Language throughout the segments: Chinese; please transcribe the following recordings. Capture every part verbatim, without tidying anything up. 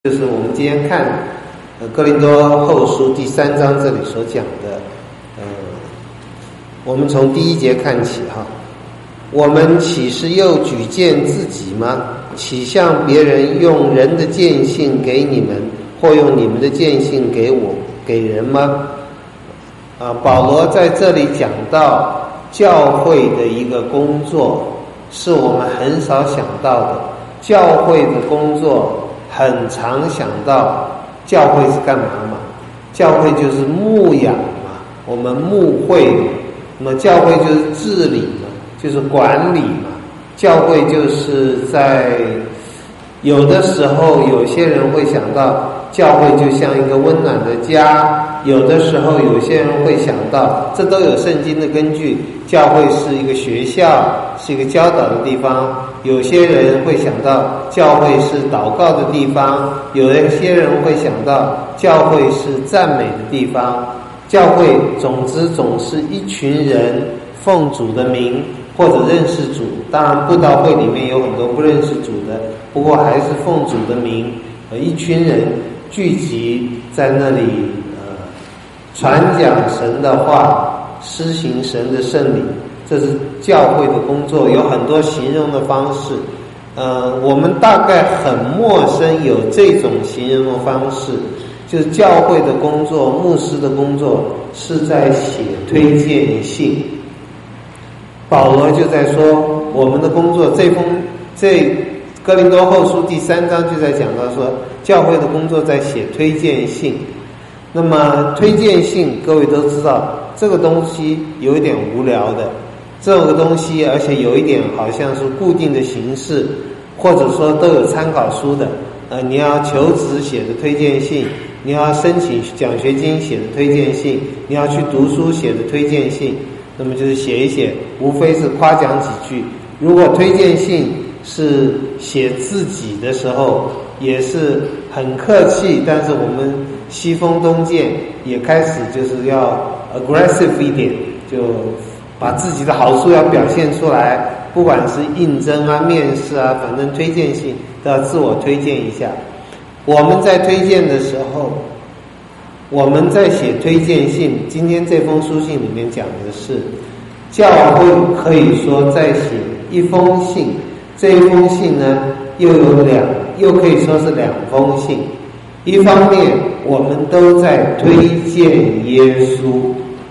就是我们今天看呃哥林多后书第三章这里所讲的，呃，我们从第一节看起哈。我们岂是又举荐自己吗？岂向别人用人的见性给你们，或用你们的见性给我给人吗？啊，保罗在这里讲到教会的一个工作，是我们很少想到的。教会的工作很常想到教会是干嘛嘛？教会就是牧养嘛，我们牧会嘛，那么教会就是治理嘛，就是管理嘛。教会就是在有的时候，有些人会想到教会就像一个温暖的家，有的时候有些人会想到，这都有圣经的根据，教会是一个学校，是一个教导的地方。有些人会想到教会是祷告的地方，有一些人会想到教会是赞美的地方。教会总之总是一群人奉主的名或者认识主，当然布道会里面有很多不认识主的，不过还是奉主的名，呃，一群人聚集在那里，呃，传讲神的话，施行神的圣礼，这是教会的工作，有很多形容的方式。呃，我们大概很陌生有这种形容的方式，就是教会的工作，牧师的工作是在写推荐信。保罗就在说，我们的工作，这封这哥林多后书第三章就在讲到说，教会的工作在写推荐信。那么推荐信各位都知道，这个东西有一点无聊的，这个东西而且有一点好像是固定的形式，或者说都有参考书的。呃，你要求职写的推荐信，你要申请奖学金写的推荐信，你要去读书写的推荐信，那么就是写一写，无非是夸奖几句。如果推荐信是写自己的时候，也是很客气，但是我们西风东渐也开始就是要 aggressive 一点，就把自己的好处要表现出来，不管是应征啊、面试啊，反正推荐信都要自我推荐一下。我们在推荐的时候，我们在写推荐信，今天这封书信里面讲的是教会可以说在写一封信，这一封信呢又有两，又可以说是两封信。一方面我们都在推荐耶稣，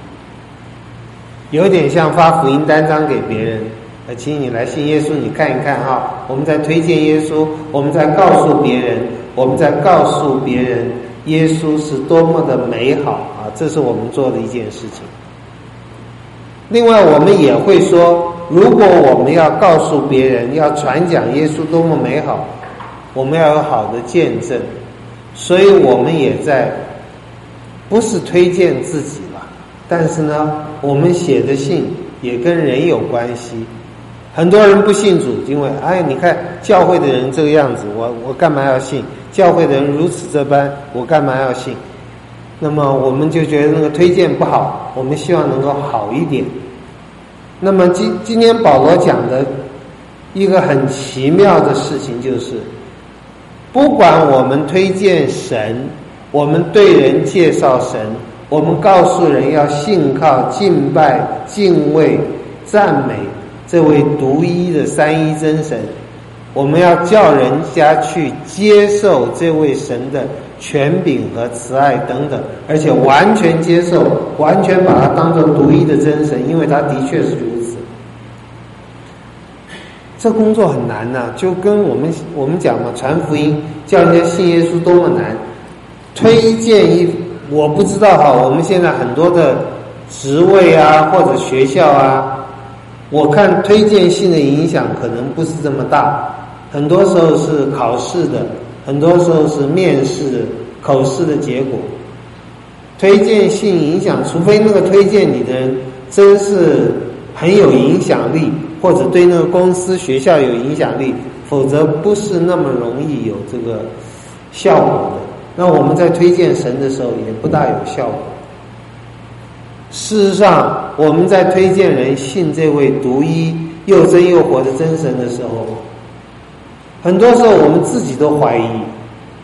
有点像发福音单张给别人，呃，请你来信耶稣，你看一看啊，我们在推荐耶稣，我们在告诉别人，我们在告诉别人耶稣是多么的美好啊，这是我们做的一件事情。另外我们也会说，如果我们要告诉别人，要传讲耶稣多么美好，我们要有好的见证，所以我们也在不是推荐自己了，但是呢我们写的信也跟人有关系。很多人不信主，因为哎，你看教会的人这个样子，我我干嘛要信？教会的人如此这般，我干嘛要信？那么我们就觉得那个推荐不好，我们希望能够好一点。那么今今天保罗讲的一个很奇妙的事情就是，不管我们推荐神，我们对人介绍神，我们告诉人要信靠、敬拜、敬畏、赞美这位独一的三一真神，我们要叫人家去接受这位神的权柄和慈爱等等，而且完全接受，完全把它当作独一的真神，因为他的确是如此。这工作很难呐、啊，就跟我们我们讲嘛，传福音叫人家信耶稣多么难。推荐一，我不知道哈，我们现在很多的职位啊或者学校啊，我看推荐信的影响可能不是这么大，很多时候是考试的，很多时候是面试的口试的结果。推荐信影响，除非那个推荐你的人真是很有影响力，或者对那个公司学校有影响力，否则不是那么容易有这个效果的。那我们在推荐神的时候也不大有效果。事实上我们在推荐人信这位独一又真又活的真神的时候，很多时候我们自己都怀疑，对不对？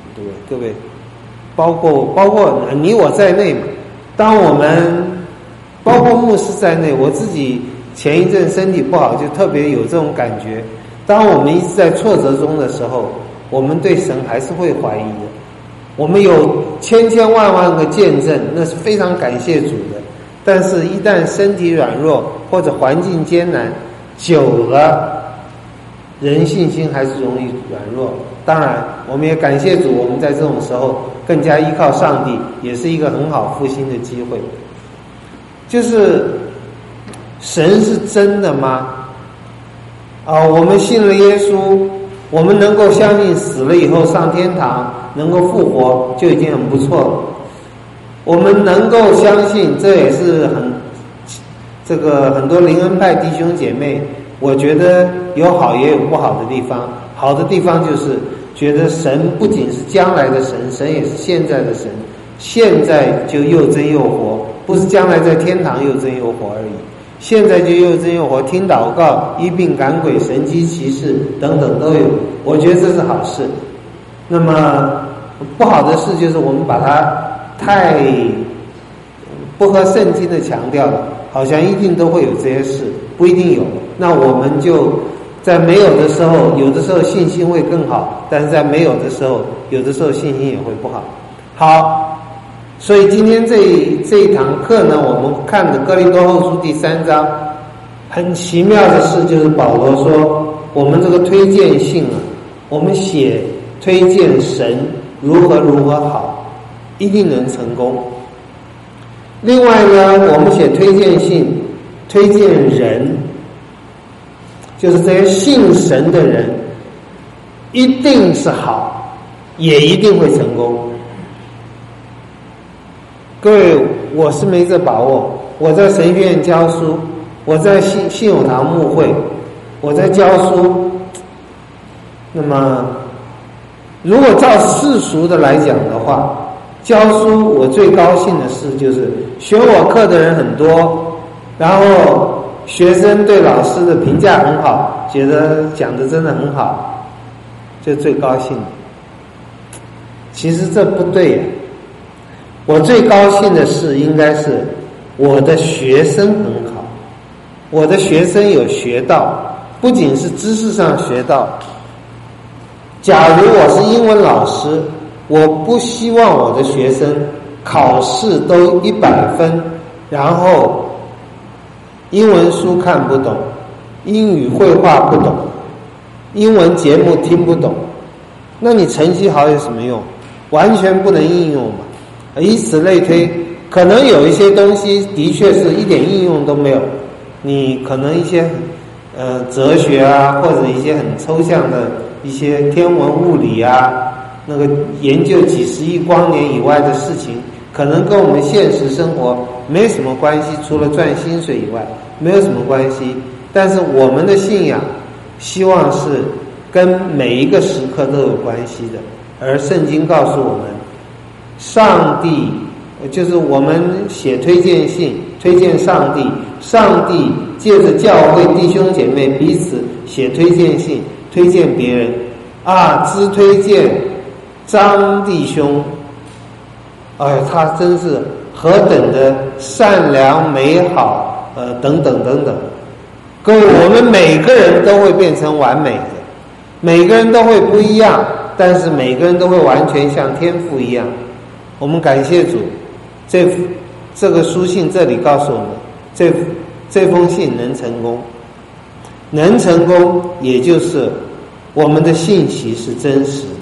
各位，包括包括你我在内嘛。当我们包括牧师在内，我自己前一阵身体不好，就特别有这种感觉。当我们一直在挫折中的时候，我们对神还是会怀疑的。我们有千千万万个见证，那是非常感谢主的。但是一旦身体软弱或者环境艰难，久了，人信心还是容易软弱。当然，我们也感谢主，我们在这种时候更加依靠上帝，也是一个很好复兴的机会。就是神是真的吗？啊，我们信了耶稣，我们能够相信死了以后上天堂，能够复活，就已经很不错了。我们能够相信，这也是很这个很多灵恩派弟兄姐妹，我觉得有好也有不好的地方。好的地方就是觉得神不仅是将来的神，神也是现在的神，现在就又真又活，不是将来在天堂又真又活而已。现在就又真又活，听祷告、医病赶鬼、神迹奇事等等都有，我觉得这是好事。那么不好的事就是我们把它太不合圣经的强调了，好像一定都会有这些事，不一定有。那我们就在没有的时候，有的时候信心会更好，但是在没有的时候，有的时候信心也会不好。好。所以今天这一这一堂课呢，我们看的哥林多后书第三章，很奇妙的事就是保罗说，我们这个推荐信啊，我们写推荐神如何如何好，一定能成功。另外呢，我们写推荐信，推荐人，就是这些信神的人，一定是好，也一定会成功。各位，我是没这把握。我在神学院教书，我在信信友堂牧会，我在教书。那么，如果照世俗的来讲的话，教书我最高兴的事就是学我课的人很多，然后学生对老师的评价很好，觉得讲的真的很好，就最高兴。其实这不对呀。我最高兴的事应该是我的学生很好，我的学生有学到，不仅是知识上学到。假如我是英文老师，我不希望我的学生考试都一百分，然后英文书看不懂，英语绘画不懂，英文节目听不懂，那你成绩好有什么用？完全不能应用嘛。以此类推，可能有一些东西的确是一点应用都没有，你可能一些呃哲学啊，或者一些很抽象的一些天文物理啊，那个研究几十亿光年以外的事情，可能跟我们现实生活没什么关系，除了赚薪水以外没有什么关系。但是我们的信仰希望是跟每一个时刻都有关系的，而圣经告诉我们，上帝就是我们写推荐信，推荐上帝，上帝借着教会弟兄姐妹彼此写推荐信，推荐别人啊，只推荐张弟兄，哎，他真是何等的善良美好，呃，等等等等。各位，我们每个人都会变成完美的，每个人都会不一样，但是每个人都会完全像天父一样。我们感谢主，这这个书信这里告诉我们，这这封信能成功，能成功，也就是我们的信息是真实的。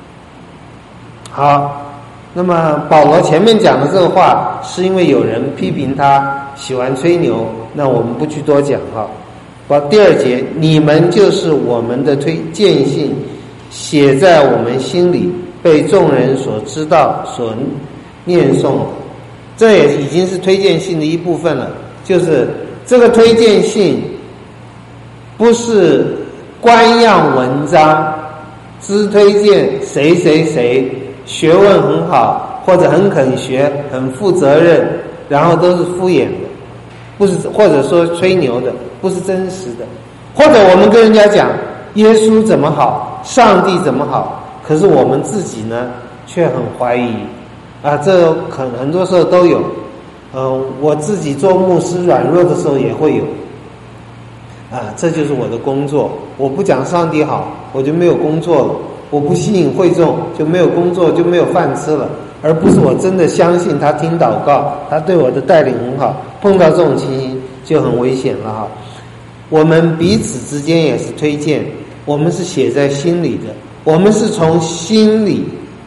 好，那么保罗前面讲的这个话，是因为有人批评他喜欢吹牛，那我们不去多讲哈。把第二节，你们就是我们的推荐信，写在我们心里，被众人所知道，所念诵的，这也已经是推荐信的一部分了。就是这个推荐信不是官样文章，只推荐谁谁谁学问很好，或者很肯学，很负责任，然后都是敷衍的，不是，或者说吹牛的，不是真实的。或者我们跟人家讲耶稣怎么好，上帝怎么好，可是我们自己呢， 却很怀疑啊，这可能很多时候都有。嗯、呃，我自己做牧师软弱的时候也会有。啊，这就是我的工作。我不讲上帝好，我就没有工作了；我不吸引会众，就没有工作，就没有饭吃了。而不是我真的相信他听祷告，他对我的带领很好。碰到这种情形就很危险了哈。我们彼此之间也是推荐，我们是写在心里的，我们是从心里。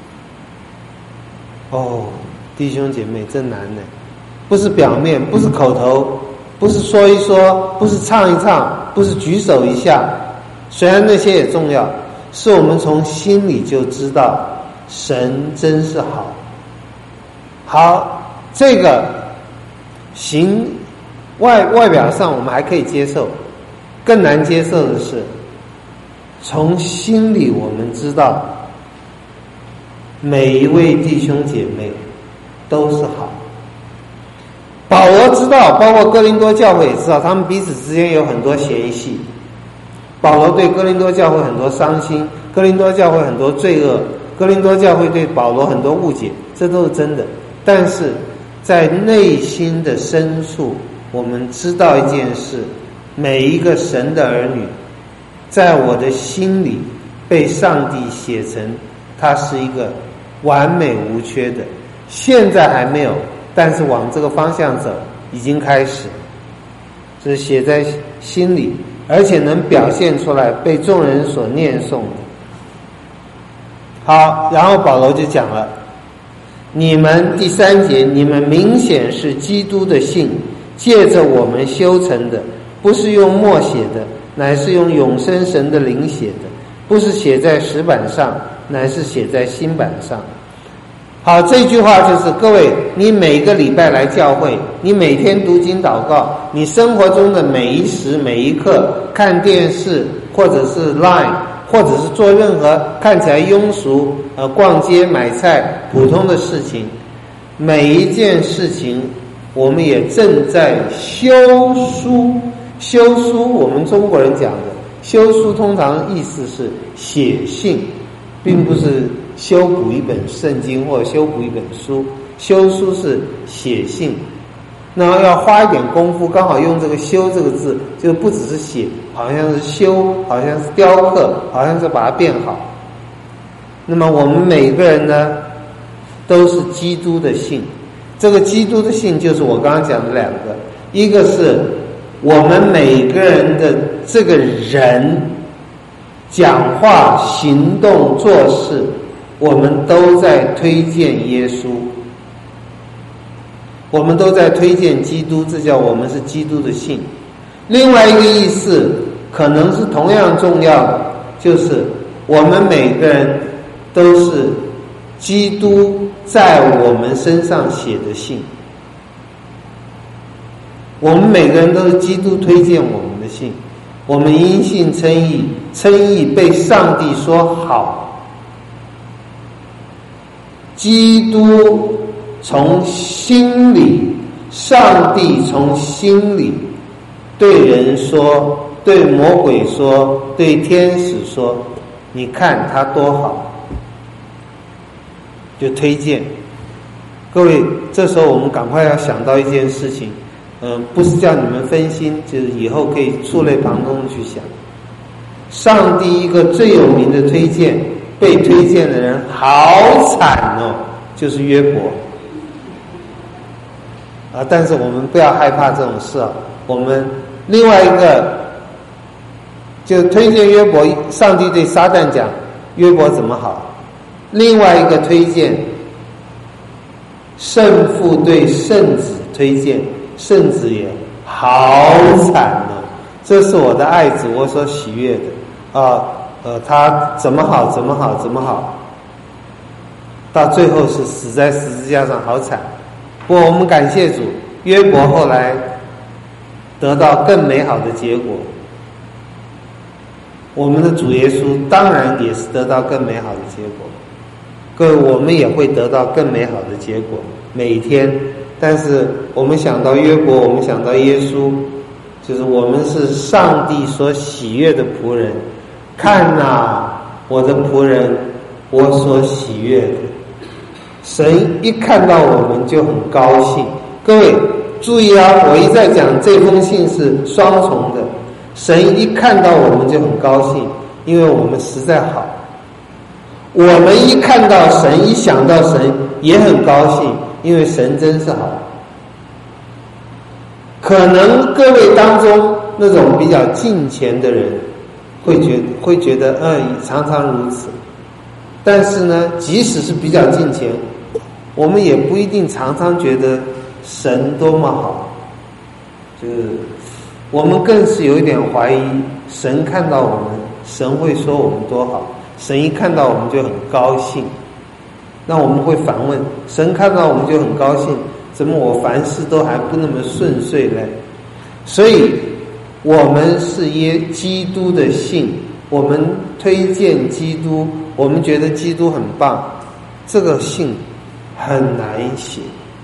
哦，弟兄姐妹，真难呢，不是表面，不是口头。不是说一说，不是唱一唱，不是举手一下，虽然那些也重要，是我们从心里就知道神真是好。好，这个行外外表上我们还可以接受，更难接受的是从心里我们知道每一位弟兄姐妹都是好。保罗知道，包括哥林多教会也知道，他们彼此之间有很多嫌隙。保罗对哥林多教会很多伤心，哥林多教会很多罪恶，哥林多教会对保罗很多误解，这都是真的。但是在内心的深处，我们知道一件事，每一个神的儿女在我的心里被上帝写成他是一个完美无缺的，现在还没有，但是往这个方向走已经开始，这是写在心里，而且能表现出来，被众人所念诵的。好，然后保罗就讲了，你们第三节，你们明显是基督的信，借着我们修成的，不是用墨写的，乃是用永生神的灵写的，不是写在石板上，乃是写在心板上。好，这句话就是各位，你每个礼拜来教会，你每天读经祷告，你生活中的每一时每一刻，看电视或者是 Line， 或者是做任何看起来庸俗呃逛街买菜普通的事情，每一件事情我们也正在修书。修书我们中国人讲的修书通常意思是写信，并不是修补一本圣经或者修补一本书，修书是写信，那要花一点功夫，刚好用这个修这个字，就不只是写，好像是修，好像是雕刻，好像是把它变好。那么我们每个人呢都是基督的信，这个基督的信就是我刚刚讲的两个，一个是我们每个人的这个人讲话行动做事，我们都在推荐耶稣，我们都在推荐基督，这叫我们是基督的信。另外一个意思可能是同样重要的，就是我们每个人都是基督在我们身上写的信，我们每个人都是基督推荐我们的信，我们因信称义，称义被上帝说好，基督从心里，上帝从心里对人说，对魔鬼说，对天使说，你看他多好，就推荐。各位，这时候我们赶快要想到一件事情，嗯、呃，不是叫你们分心，就是以后可以触类旁通的去想。上帝一个最有名的推荐，被推荐的人好惨哦，就是约伯啊！但是我们不要害怕这种事啊。我们另外一个就推荐约伯，上帝对撒旦讲约伯怎么好。另外一个推荐，圣父对圣子推荐，圣子也好惨哦，这是我的爱子，我所喜悦的啊，呃，他怎么好怎么好怎么好，到最后是死在十字架上，好惨。不过我们感谢主，约伯后来得到更美好的结果，我们的主耶稣当然也是得到更美好的结果。各位，我们也会得到更美好的结果，每一天。但是我们想到约伯，我们想到耶稣，就是我们是上帝所喜悦的仆人。看哪，我的仆人，我所喜悦的。 神一看到我们就很高兴。各位注意啊，我一再讲这封信是双重的，神一看到我们就很高兴，因为我们实在好。我们一看到神，一想到神也很高兴，因为神真是好。可能各位当中那种比较敬虔的人会觉得会觉得嗯，常常如此。但是呢，即使是比较敬虔，我们也不一定常常觉得神多么好。就是我们更是有一点怀疑，神看到我们，神会说我们多好。神一看到我们就很高兴，那我们会反问，神看到我们就很高兴，怎么我凡事都还不那么顺遂嘞？所以我们是耶基督的信，我们推荐基督，我们觉得基督很棒，这个信很难写。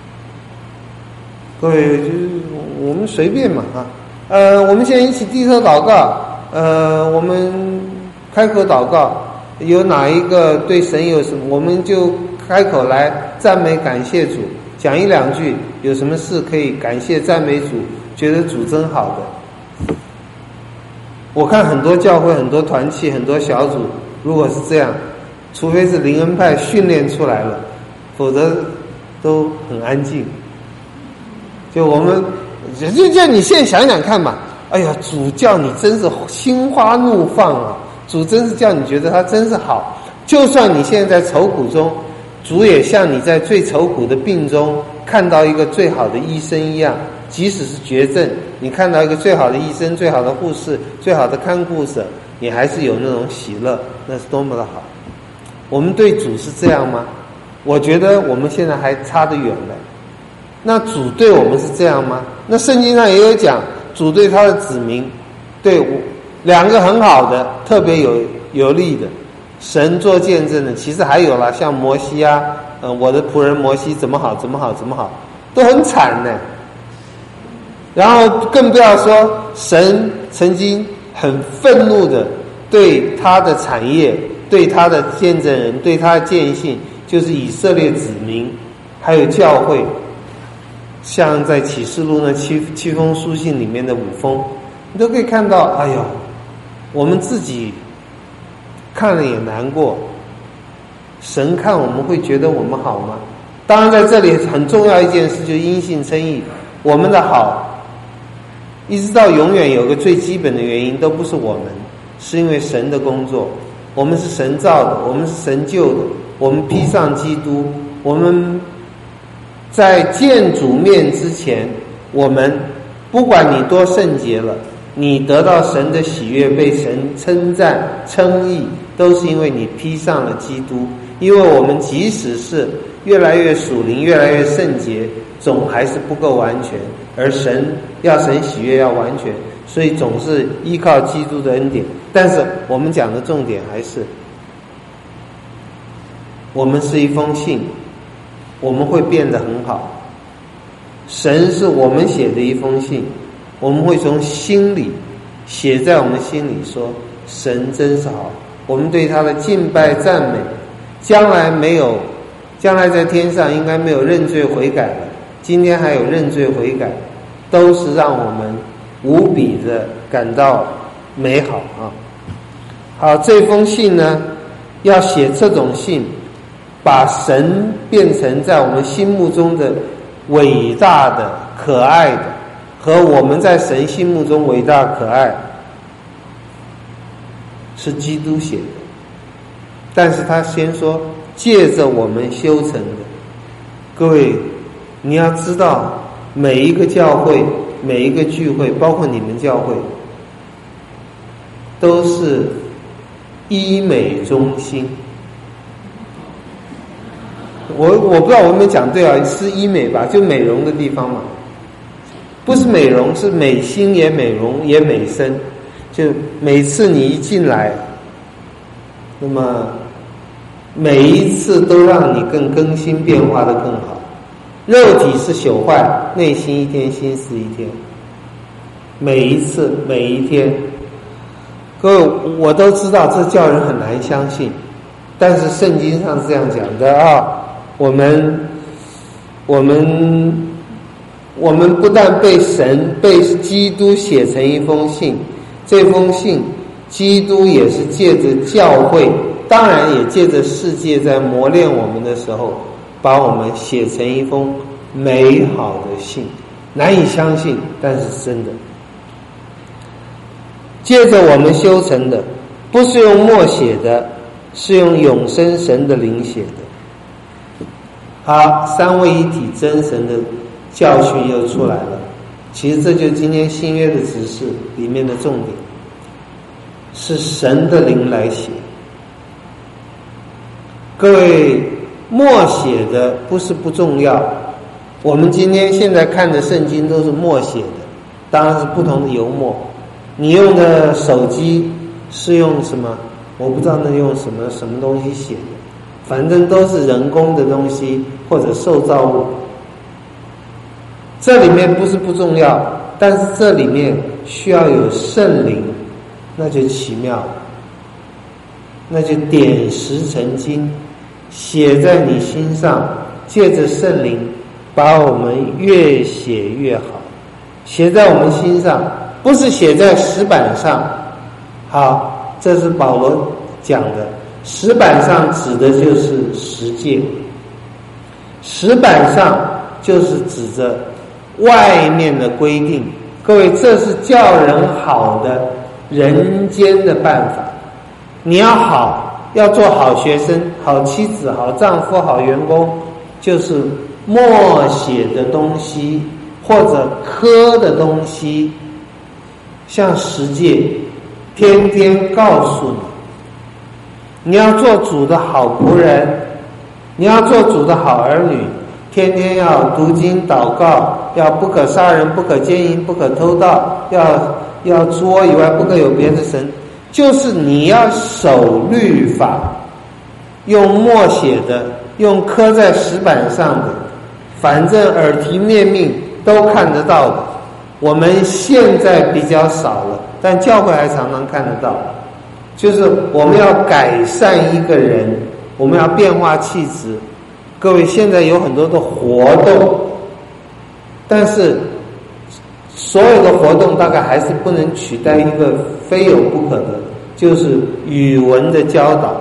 各位，就是我们随便嘛啊，呃，我们现在一起低头祷告，呃，我们开口祷告。有哪一个对神有什么，我们就开口来赞美感谢主，讲一两句，有什么事可以感谢赞美主，觉得主真好的。我看很多教会、很多团契、很多小组，如果是这样，除非是灵恩派训练出来了，否则都很安静。就我们就叫你现在想想看嘛，哎呀，主叫你真是心花怒放啊，主真是叫你觉得他真是好。就算你现在在愁苦中，主也像你在最愁苦的病中看到一个最好的医生一样，即使是绝症，你看到一个最好的医生、最好的护士、最好的看护者，你还是有那种喜乐，那是多么的好。我们对主是这样吗？我觉得我们现在还差得远了。那主对我们是这样吗？那圣经上也有讲，主对他的子民，对我两个很好的，特别有有利的，神做见证的，其实还有啦，像摩西啊，呃，我的仆人摩西怎么好怎么好怎么好，都很惨呢。然后更不要说神曾经很愤怒的对他的产业、对他的见证人、对他的见信，就是以色列子民，还有教会。像在启示录那七七封书信里面的五封，你都可以看到，哎呦，我们自己看了也难过，神看我们会觉得我们好吗？当然在这里很重要一件事，就是因信称义。我们的好一直到永远有个最基本的原因，都不是我们，是因为神的工作。我们是神造的，我们是神救的，我们披上基督，我们在见主面之前，我们不管你多圣洁了，你得到神的喜悦，被神称赞称义，都是因为你披上了基督。因为我们即使是越来越属灵，越来越圣洁，总还是不够完全，而神要神喜悦要完全，所以总是依靠基督的恩典。但是我们讲的重点还是，我们是一封信，我们会变得很好。神是我们写的一封信，我们会从心里写在我们心里说，神真是好。我们对他的敬拜赞美，将来没有，将来在天上应该没有认罪悔改了，今天还有认罪悔改，都是让我们无比的感到美好啊！好，这封信呢，要写这种信，把神变成在我们心目中的伟大的、可爱的，和我们在神心目中伟大可爱，是基督写的。但是他先说借着我们修成的。各位，你要知道，每一个教会、每一个聚会，包括你们教会，都是医美中心。我我不知道我有没有讲对啊，是医美吧，就美容的地方嘛。不是美容，是美心也美容也美身。就每次你一进来，那么每一次都让你更更新变化的更好。肉体是朽坏，内心一天心思一天。每一次每一天，各位我都知道这叫人很难相信，但是圣经上是这样讲的啊。 我们我们我们不但被神被基督写成一封信，这封信基督也是借着教会，当然也借着世界在磨练我们的时候，把我们写成一封美好的信，难以相信，但是真的。借着我们修成的，不是用墨写的，是用永生神的灵写的。好，三位一体真神的教训又出来了。其实这就是今天新约的指示里面的重点，是神的灵来写。各位，默写的不是不重要，我们今天现在看的圣经都是默写的，当然是不同的油墨。你用的手机是用什么？我不知道那用什么什么东西写的，反正都是人工的东西或者受造物。这里面不是不重要，但是这里面需要有圣灵，那就奇妙了，那就点石成金，写在你心上，借着圣灵把我们越写越好，写在我们心上，不是写在石板上。好，这是保罗讲的，石板上指的就是十诫，石板上就是指着外面的规定。各位，这是叫人好的人间的办法。你要好，要做好学生、好妻子、好丈夫、好员工，就是默写的东西或者刻的东西，像十诫天天告诉你，你要做主的好仆人，你要做主的好儿女，天天要读经祷告，要不可杀人，不可奸淫，不可偷盗，要要除我以外不可有别的神。就是你要守律法，用默写的，用刻在石板上的，反正耳提面命都看得到的。我们现在比较少了，但教会还常常看得到。就是我们要改善一个人，我们要变化气质。各位，现在有很多的活动，但是所有的活动大概还是不能取代一个非有不可的，就是语文的教导。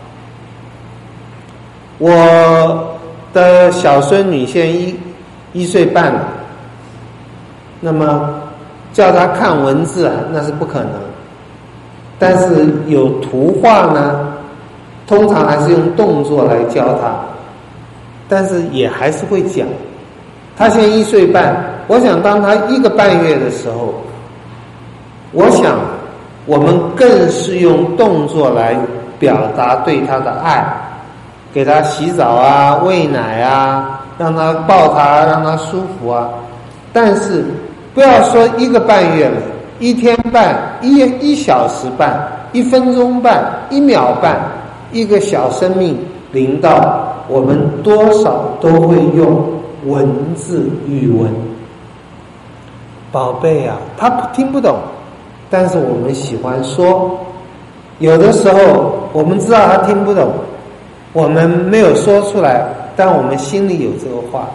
我的小孙女现在一一岁半了，那么叫她看文字啊，那是不可能。但是有图画呢，通常还是用动作来教她，但是也还是会讲。她现在一岁半，我想当她一个半月的时候，我想我们更是用动作来表达对她的爱，给她洗澡啊，喂奶啊，让她抱她，让她舒服啊。但是不要说一个半月了，一天半，一一小时半，一分钟半，一秒半，一个小生命临到，我们多少都会用文字语文。宝贝啊，他听不懂，但是我们喜欢说。有的时候我们知道他听不懂，我们没有说出来，但我们心里有这个话。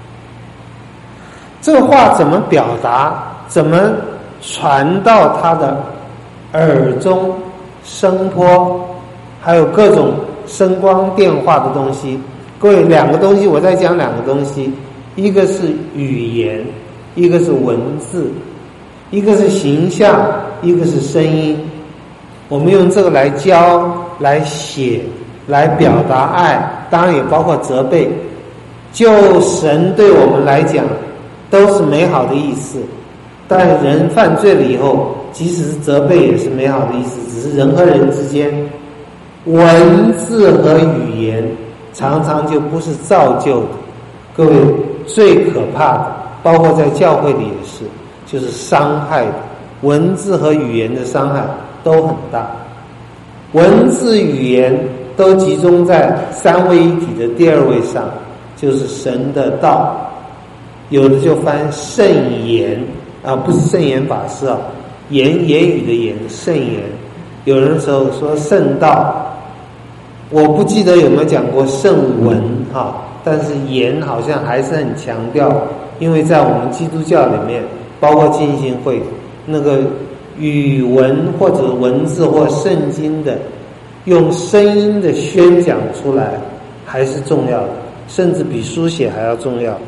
这个话怎么表达，怎么传到他的耳中，声波，还有各种声光电化的东西。各位，两个东西，我再讲两个东西，一个是语言，一个是文字，一个是形象，一个是声音。我们用这个来教，来写，来表达爱，当然也包括责备。就神对我们来讲都是美好的意思，但人犯罪了以后，即使是责备也是美好的意思，只是人和人之间文字和语言常常就不是造就的。各位，最可怕的包括在教会里也是，就是伤害的，文字和语言的伤害都很大。文字语言都集中在三位一体的第二位上，就是神的道。有的就翻圣言啊，不是圣言法师啊，言言语的言，圣言。有人时候说圣道，我不记得有没有讲过圣文哈、啊， 但是言好像还是很强调，因为在我们基督教里面，包括浸信会，那个语文或者文字或圣经的用声音的宣讲出来还是重要的，甚至比书写还要重要。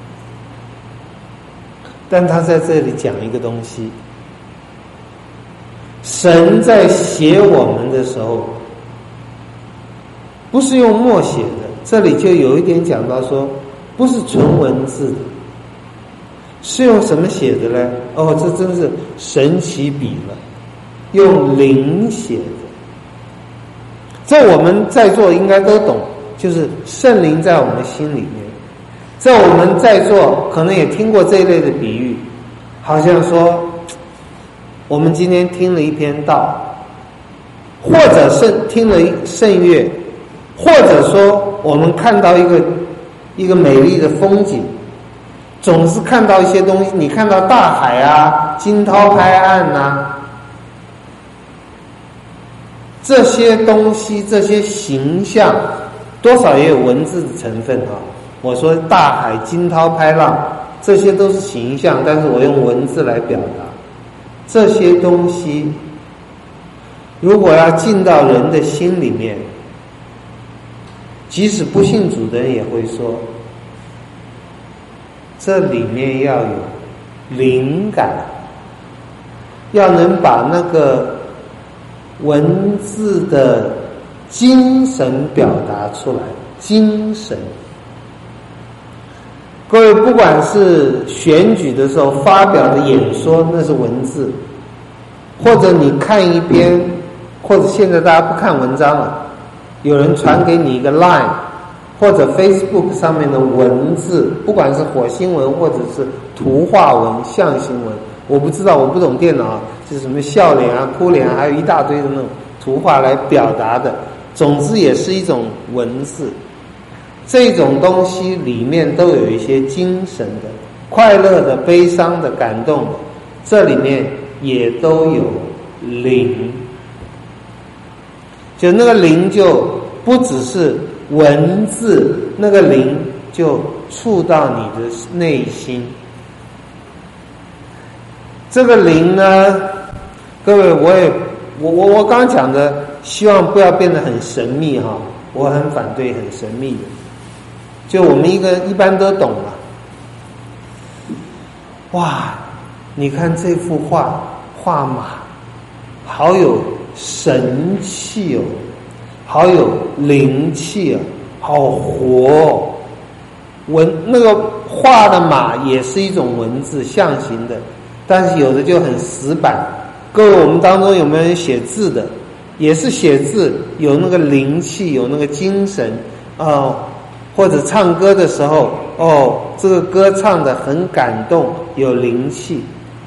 但他在这里讲一个东西，神在写我们的时候不是用默写的，这里就有一点讲到说不是纯文字的，是用什么写的呢？哦，这真是神奇笔了，用灵写的。这我们在座应该都懂，就是圣灵在我们心里面。这我们在座可能也听过这一类的比喻，好像说我们今天听了一篇道，或者是听了圣乐，或者说我们看到一个一个美丽的风景，总是看到一些东西，你看到大海啊，惊涛拍岸啊，这些东西，这些形象多少也有文字的成分啊。我说大海惊涛拍浪，这些都是形象，但是我用文字来表达这些东西。如果要进到人的心里面，即使不信主的人也会说，这里面要有灵感，要能把那个文字的精神表达出来。精神，各位不管是选举的时候发表的演说，那是文字，或者你看一篇，或者现在大家不看文章了，有人传给你一个 Line 或者 Facebook 上面的文字，不管是火星文或者是图画文、象形文，我不知道，我不懂电脑啊，就是什么笑脸啊、哭脸啊，还有一大堆的那种图画来表达的，总之也是一种文字。这种东西里面都有一些精神的、快乐的、悲伤的、感动的，这里面也都有灵。就那个灵就不只是文字，那个灵就触到你的内心。这个灵呢，各位我也我我我刚讲的，希望不要变得很神秘哈，我很反对很神秘的。就我们一个一般都懂了。哇，你看这幅画，画马，好有神气哦，好有灵气啊，好活哦。文那个画的马也是一种文字象形的，但是有的就很死板。各位我们当中有没有人写字的？也是写字，有那个灵气，有那个精神哦。或者唱歌的时候，哦，这个歌唱得很感动，有灵气。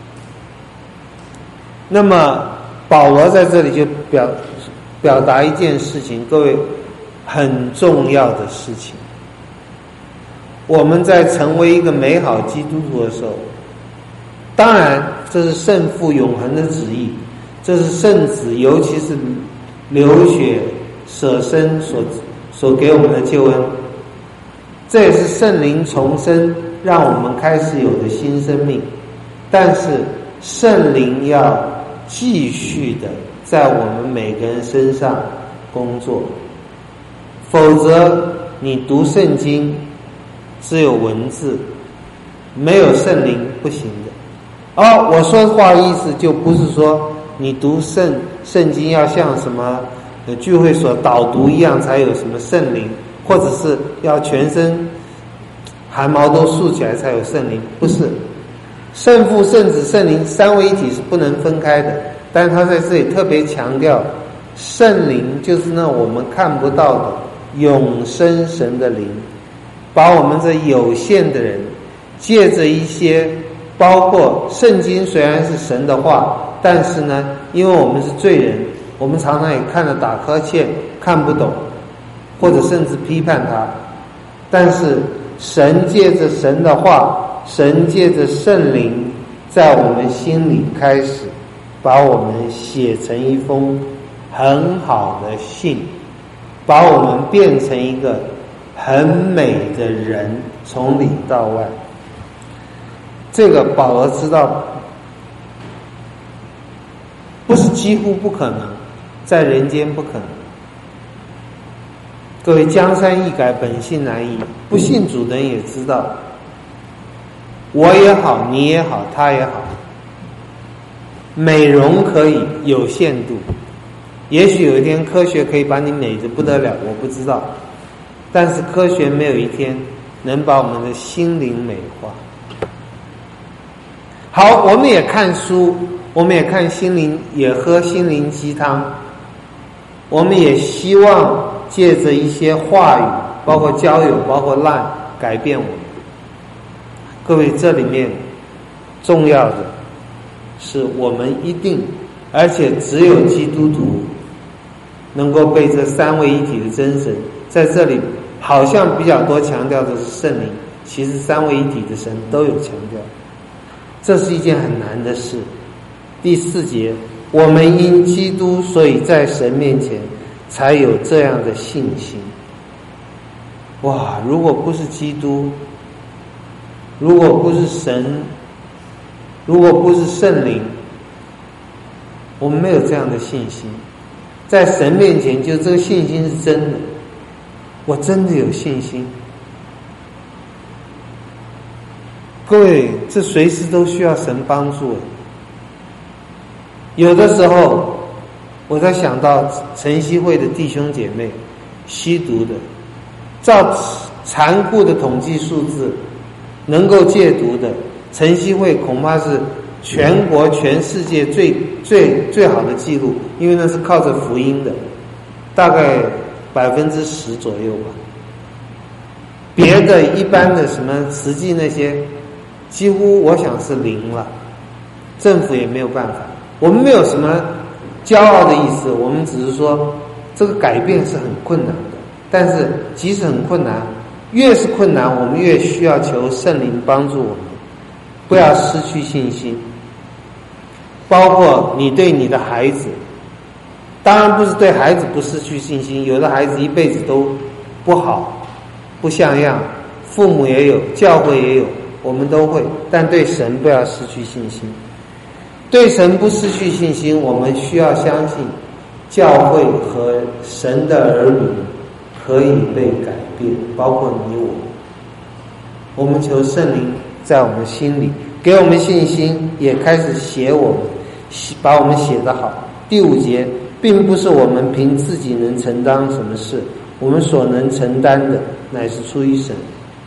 那么保罗在这里就表表达一件事情，各位很重要的事情。我们在成为一个美好基督徒的时候，当然这是圣父永恒的旨意，这是圣子尤其是流血舍身所所给我们的救恩，这也是圣灵重生让我们开始有的新生命。但是圣灵要继续的在我们每个人身上工作，否则你读圣经只有文字，没有圣灵不行的。哦，我说话的意思就不是说你读圣圣经要像什么聚会所导读一样才有什么圣灵，或者是要全身汗毛都竖起来才有圣灵，不是。圣父、圣子、圣灵三位一体是不能分开的，但是他在这里特别强调，圣灵就是那我们看不到的永生神的灵，把我们这有限的人，借着一些包括圣经虽然是神的话，但是呢，因为我们是罪人，我们常常也看得打瞌欠，看不懂，或者甚至批判他。但是神借着神的话，神借着圣灵，在我们心里开始把我们写成一封很好的信，把我们变成一个很美的人，从里到外。这个保罗知道，不是几乎不可能，在人间不可能。各位，江山易改，本性难移。不信主的人也知道，我也好，你也好，他也好，美容可以有限度。也许有一天科学可以把你美得不得了，我不知道，但是科学没有一天能把我们的心灵美化。好，我们也看书，我们也看心灵，也喝心灵鸡汤，我们也希望借着一些话语，包括交友，包括 LINE， 改变我们。各位，这里面重要的是我们一定，而且只有基督徒能够被这三位一体的真神，在这里好像比较多强调的是圣灵，其实三位一体的神都有强调，这是一件很难的事。第四节，我们因基督，所以在神面前才有这样的信心。哇，如果不是基督，如果不是神，如果不是圣灵，我们没有这样的信心。在神面前，就这个信心是真的，我真的有信心。各位，这随时都需要神帮助。有的时候我在想到晨曦会的弟兄姐妹吸毒的，照残酷的统计数字，能够戒毒的晨曦会恐怕是全国全世界最最最好的记录，因为那是靠着福音的，大概百分之十左右吧。别的一般的什么慈济那些，几乎我想是零了，政府也没有办法。我们没有什么骄傲的意思，我们只是说这个改变是很困难的，但是即使很困难，越是困难，我们越需要求圣灵帮助我们，不要失去信心。包括你对你的孩子，当然不是对孩子不失去信心，有的孩子一辈子都不好不像样，父母也有，教会也有，我们都会，但对神不要失去信心。对神不失去信心，我们需要相信教会和神的儿女可以被改变，包括你我。我们求圣灵在我们心里给我们信心，也开始写我们，把我们写得好。第五节，并不是我们凭自己能承担什么事，我们所能承担的乃是出于神。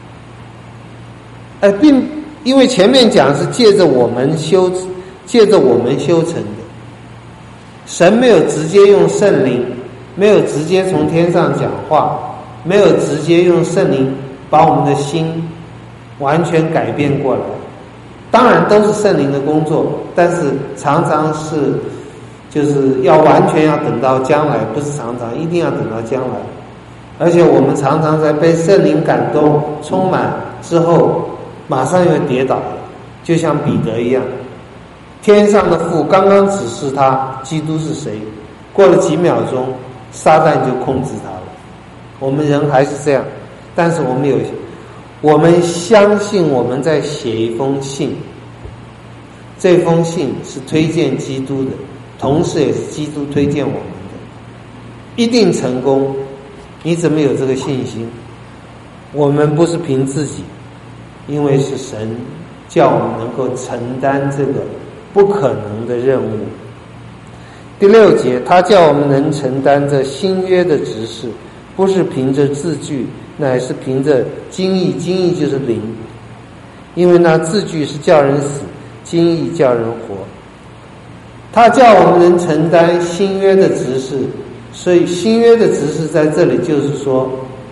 呃，并因为前面讲是借着我们修借着我们修成的，神没有直接用圣灵，没有直接从天上讲话，没有直接用圣灵把我们的心完全改变过来。当然都是圣灵的工作，但是常常是就是要完全要等到将来，不是常常，一定要等到将来。而且我们常常在被圣灵感动充满之后，马上又跌倒了，就像彼得一样，天上的父刚刚指示他基督是谁，过了几秒钟撒旦就控制他了。我们人还是这样，但是我们有我们相信我们在写一封信，这封信是推荐基督的，同时也是基督推荐我们的，一定成功。你怎么有这个信心？我们不是凭自己，因为是神叫我们能够承担这个不可能的任务。第六节，他叫我们能承担这新约的职事，不是凭着字句，乃是凭着经意，经意就是灵，因为那字句是叫人死，经意叫人活。他叫我们能承担新约的职事，所以新约的职事在这里就是说，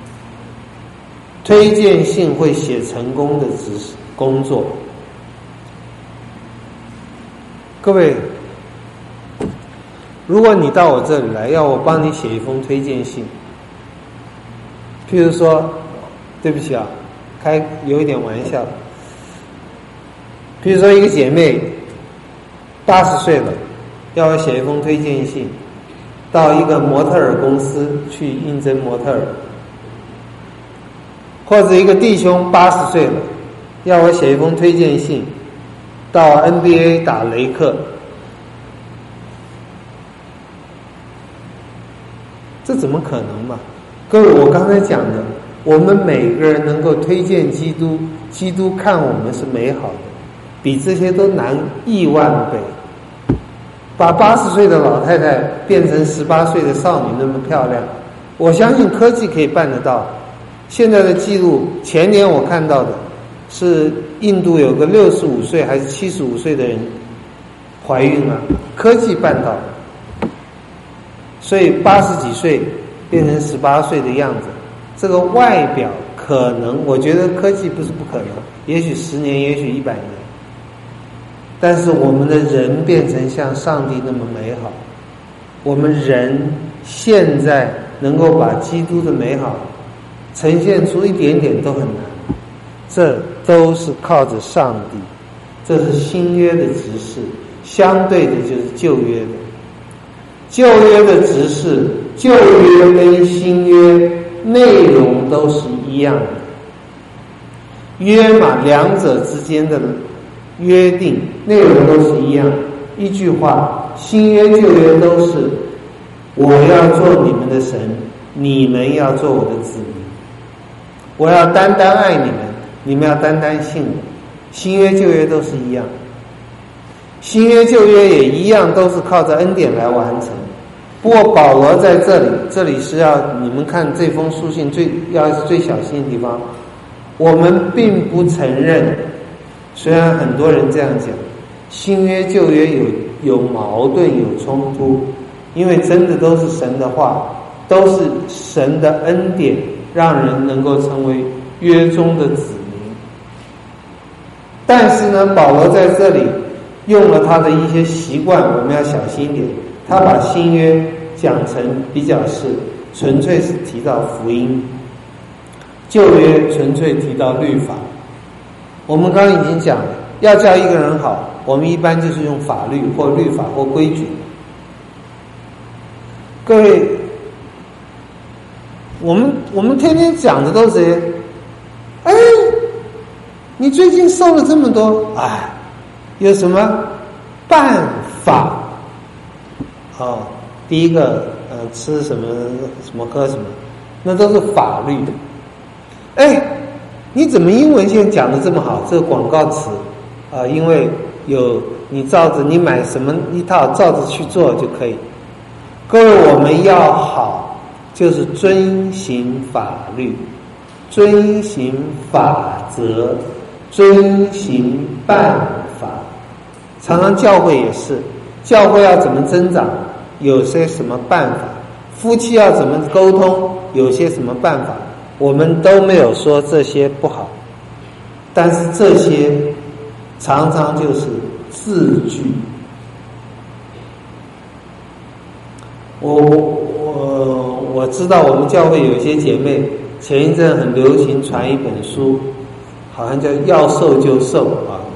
推荐信会写成功的职事工作。各位，如果你到我这里来，要我帮你写一封推荐信，譬如说，对不起啊，开有一点玩笑，譬如说一个姐妹八十岁了，要我写一封推荐信，到一个模特儿公司去应征模特儿， 或者一个弟兄八十岁了，要我写一封推荐信到 N B A 打雷克，这怎么可能嘛？各位，我刚才讲的，我们每个人能够推荐基督，基督看我们是美好的，比这些都难亿万倍。把八十岁的老太太变成十八岁的少女那么漂亮，我相信科技可以办得到。现在的记录，前年我看到的是印度有个六十五岁还是七十五岁的人怀孕了，科技办到的。所以八十几岁变成十八岁的样子，这个外表可能，我觉得科技不是不可能，也许十年，也许一百年，但是我们的人变成像上帝那么美好，我们人现在能够把基督的美好呈现出一点点都很难，这都是靠着上帝，这是新约的执事，相对的就是旧约的。旧约的执事，旧约跟新约内容都是一样的，约嘛，两者之间的约定内容都是一样。一句话，新约旧约都是我要做你们的神，你们要做我的子民，我要单单爱你们，你们要单单信我。新约旧约都是一样，新约旧约也一样，都是靠着恩典来完成。不过保罗在这里，这里是要你们看这封书信最要是最小心的地方，我们并不承认，虽然很多人这样讲，新约旧约有有矛盾有冲突，因为真的都是神的话，都是神的恩典，让人能够成为约中的子民。但是呢，保罗在这里用了他的一些习惯，我们要小心一点。他把新约讲成比较是纯粹是提到福音，旧约纯粹提到律法。我们刚刚已经讲了，要叫一个人好，我们一般就是用法律或律法或规矩。各位，我们我们天天讲的都是，哎，你最近瘦了这么多，哎，有什么办法？哦，第一个，呃，吃什么什么喝什么，那都是法律的。哎，你怎么英文现在讲的这么好？这个广告词啊、呃，因为有你照着你买什么一套，照着去做就可以。各位，我们要好，就是遵行法律，遵行法则，遵行办法。常常教会也是。教会要怎么增长，有些什么办法？夫妻要怎么沟通，有些什么办法？我们都没有说这些不好，但是这些常常就是字句。我我我知道我们教会有一些姐妹，前一阵很流行传一本书，好像叫《要瘦就瘦》啊。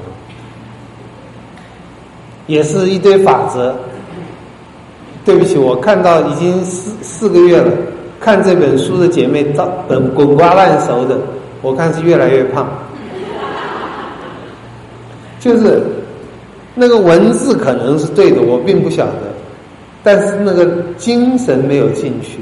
也是一堆法则。对不起，我看到已经四四个月了，看这本书的姐妹到本滚瓜烂熟的，我看是越来越胖。就是那个文字可能是对的，我并不晓得，但是那个精神没有进去。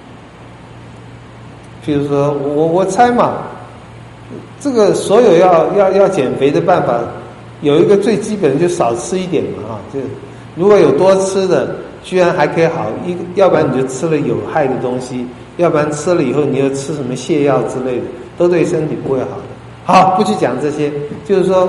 比如说，我我猜嘛，这个所有要要要减肥的办法。有一个最基本的就少吃一点嘛，啊，就如果有多吃的，居然还可以好，一要不然你就吃了有害的东西，要不然吃了以后你又吃什么泻药之类的，都对身体不会好的。好，不去讲这些，就是说，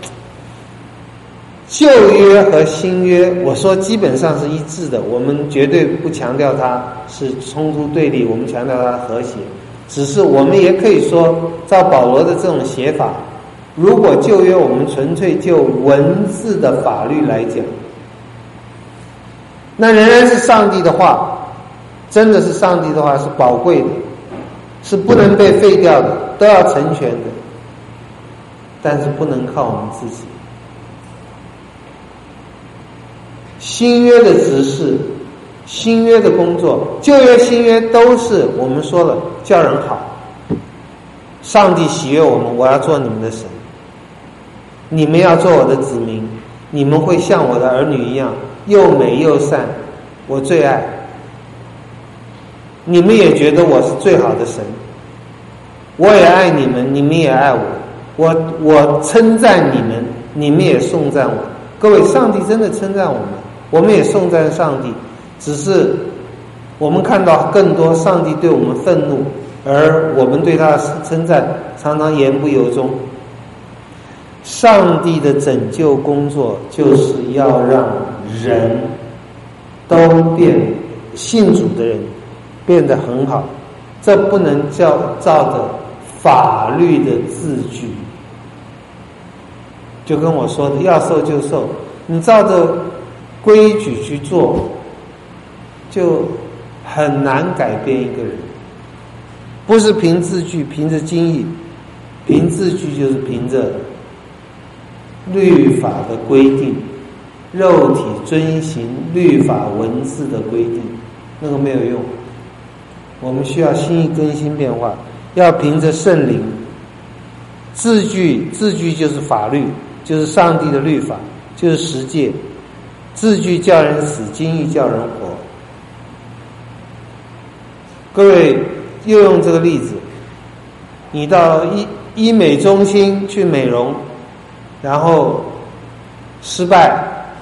旧约和新约，我说基本上是一致的，我们绝对不强调它是冲突对立，我们强调它和谐。只是我们也可以说，照保罗的这种写法。如果旧约我们纯粹就文字的法律来讲，那仍然是上帝的话，真的是上帝的话，是宝贵的，是不能被废掉的，都要成全的，但是不能靠我们自己。新约的执事，新约的工作，旧约新约都是我们说了叫人好， 上帝喜悦我们，我要做你们的神，你们要做我的子民，你们会像我的儿女一样，又美又善，我最爱。你们也觉得我是最好的神，我也爱你们，你们也爱我，我我称赞你们，你们也颂赞我。各位，上帝真的称赞我们，我们也颂赞上帝，只是我们看到更多上帝对我们愤怒，而我们对他的称赞常常言不由衷。上帝的拯救工作就是要让人都变，信主的人变得很好，这不能叫照着法律的字句，就跟我说的要受就受，你照着规矩去做，就很难改变一个人。不是凭字句，凭着经义，凭字句就是凭着律法的规定，肉体遵行律法文字的规定，那个没有用。我们需要心意更新变化，要凭着圣灵。字句，字句就是法律，就是上帝的律法，就是十诫。字句叫人死，经义叫人活。各位，又用这个例子，你到医医美中心去美容，然后失败，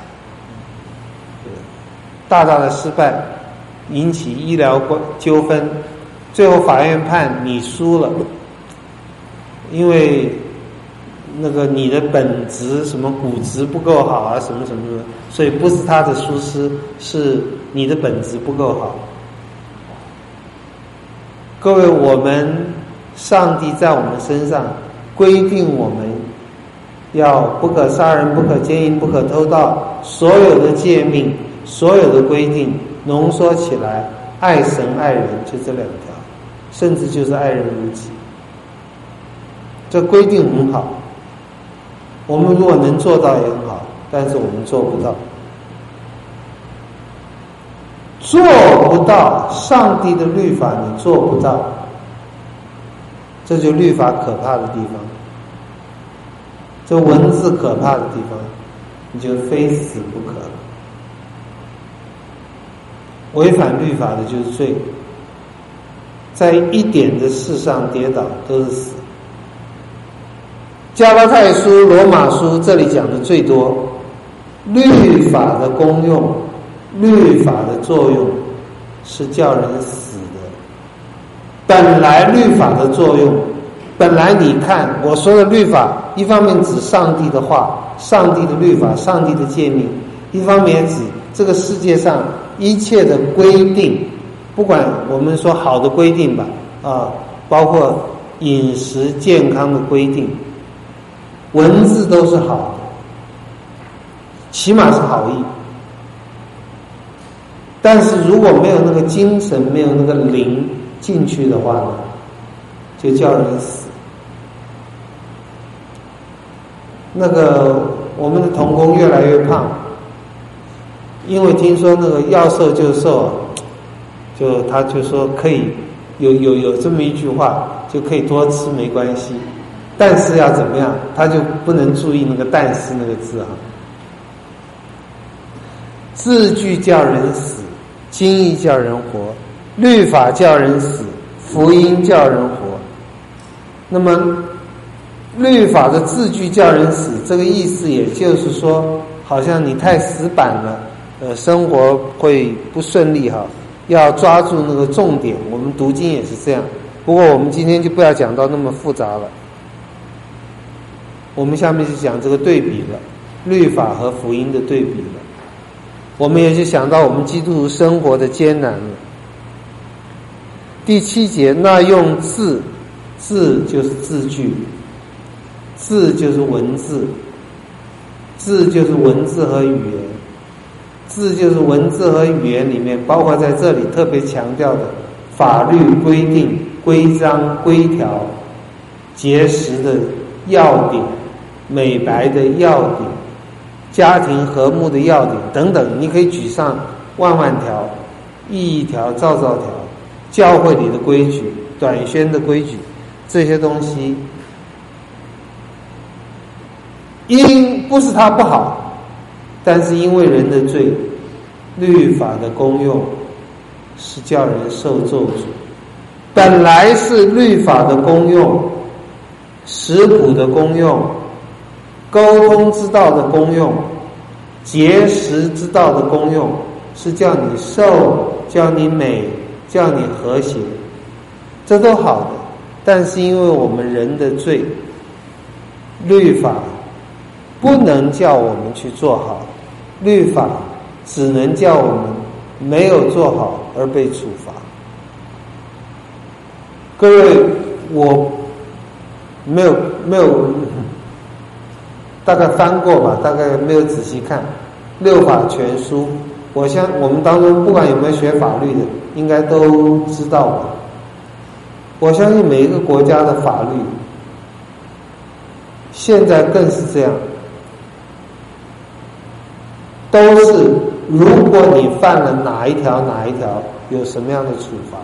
大大的失败，引起医疗纠纷，最后法院判你输了，因为那个你的本质什么骨质不够好啊，什么什么什么，所以不是他的疏失，是你的本质不够好。各位，我们上帝在我们身上规定我们要不可杀人，不可奸淫，不可偷盗，所有的诫命，所有的规定浓缩起来，爱神爱人，就这两条，甚至就是爱人如己。这规定很好，我们如果能做到也很好，但是我们做不到。做不到上帝的律法，你做不到，这就律法可怕的地方，这文字可怕的地方，你就非死不可了。违反律法的就是罪，在一点的事上跌倒都是死。加拉太书、罗马书这里讲的最多，律法的功用，律法的作用是叫人死的。本来律法的作用，本来你看我说的律法，一方面指上帝的话，上帝的律法，上帝的诫命，一方面指这个世界上一切的规定，不管我们说好的规定吧，啊，包括饮食健康的规定，文字都是好的，起码是好意。但是如果没有那个精神，没有那个灵进去的话呢，就叫人死。那个我们的童工越来越胖，因为听说那个要瘦就瘦，就他就说可以有有有这么一句话，就可以多吃没关系，但是要怎么样，他就不能注意那个但是那个字啊。字句叫人死，经义叫人活，律法叫人死，福音叫人活。那么律法的字句叫人死，这个意思也就是说，好像你太死板了，呃，生活会不顺利哈，要抓住那个重点。我们读经也是这样，不过我们今天就不要讲到那么复杂了。我们下面就讲这个对比了，律法和福音的对比了。我们也就想到我们基督徒生活的艰难了。第七节，那用字，字就是字句，字就是文字，字就是文字和语言，字就是文字和语言里面包括在这里特别强调的法律规定、规章规条、节食的要点、美白的要点、家庭和睦的要点等等，你可以举上万万条、亿亿条、兆兆条，教会里的规矩、短宣的规矩， 这些东西，因不是它不好，但是因为人的罪，律法的功用是叫人受咒诅。本来是律法的功用，食谱的功用，沟通之道的功用，节食之道的功用，是叫你瘦，叫你美，叫你和谐，这都好的。但是因为我们人的罪，律法不能叫我们去做好，律法只能叫我们没有做好而被处罚。各位，我没有没有大概翻过吧，大概没有仔细看六法全书。我相我们当中不管有没有学法律的，应该都知道吧。我相信每一个国家的法律，现在更是这样，都是如果你犯了哪一条哪一条，有什么样的处罚。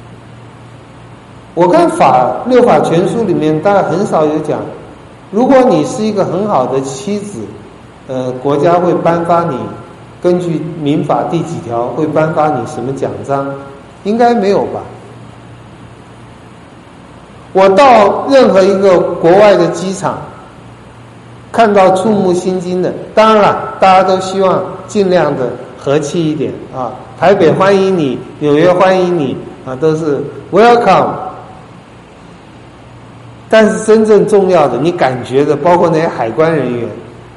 我看法六法全书里面大概很少有讲，如果你是一个很好的妻子，呃，国家会颁发你，根据民法第几条会颁发你什么奖章，应该没有吧。我到任何一个国外的机场，看到触目心惊的，当然了，大家都希望尽量的和气一点啊，台北欢迎你，纽约欢迎你啊，都是 welcome。但是真正重要的，你感觉的，包括那些海关人员，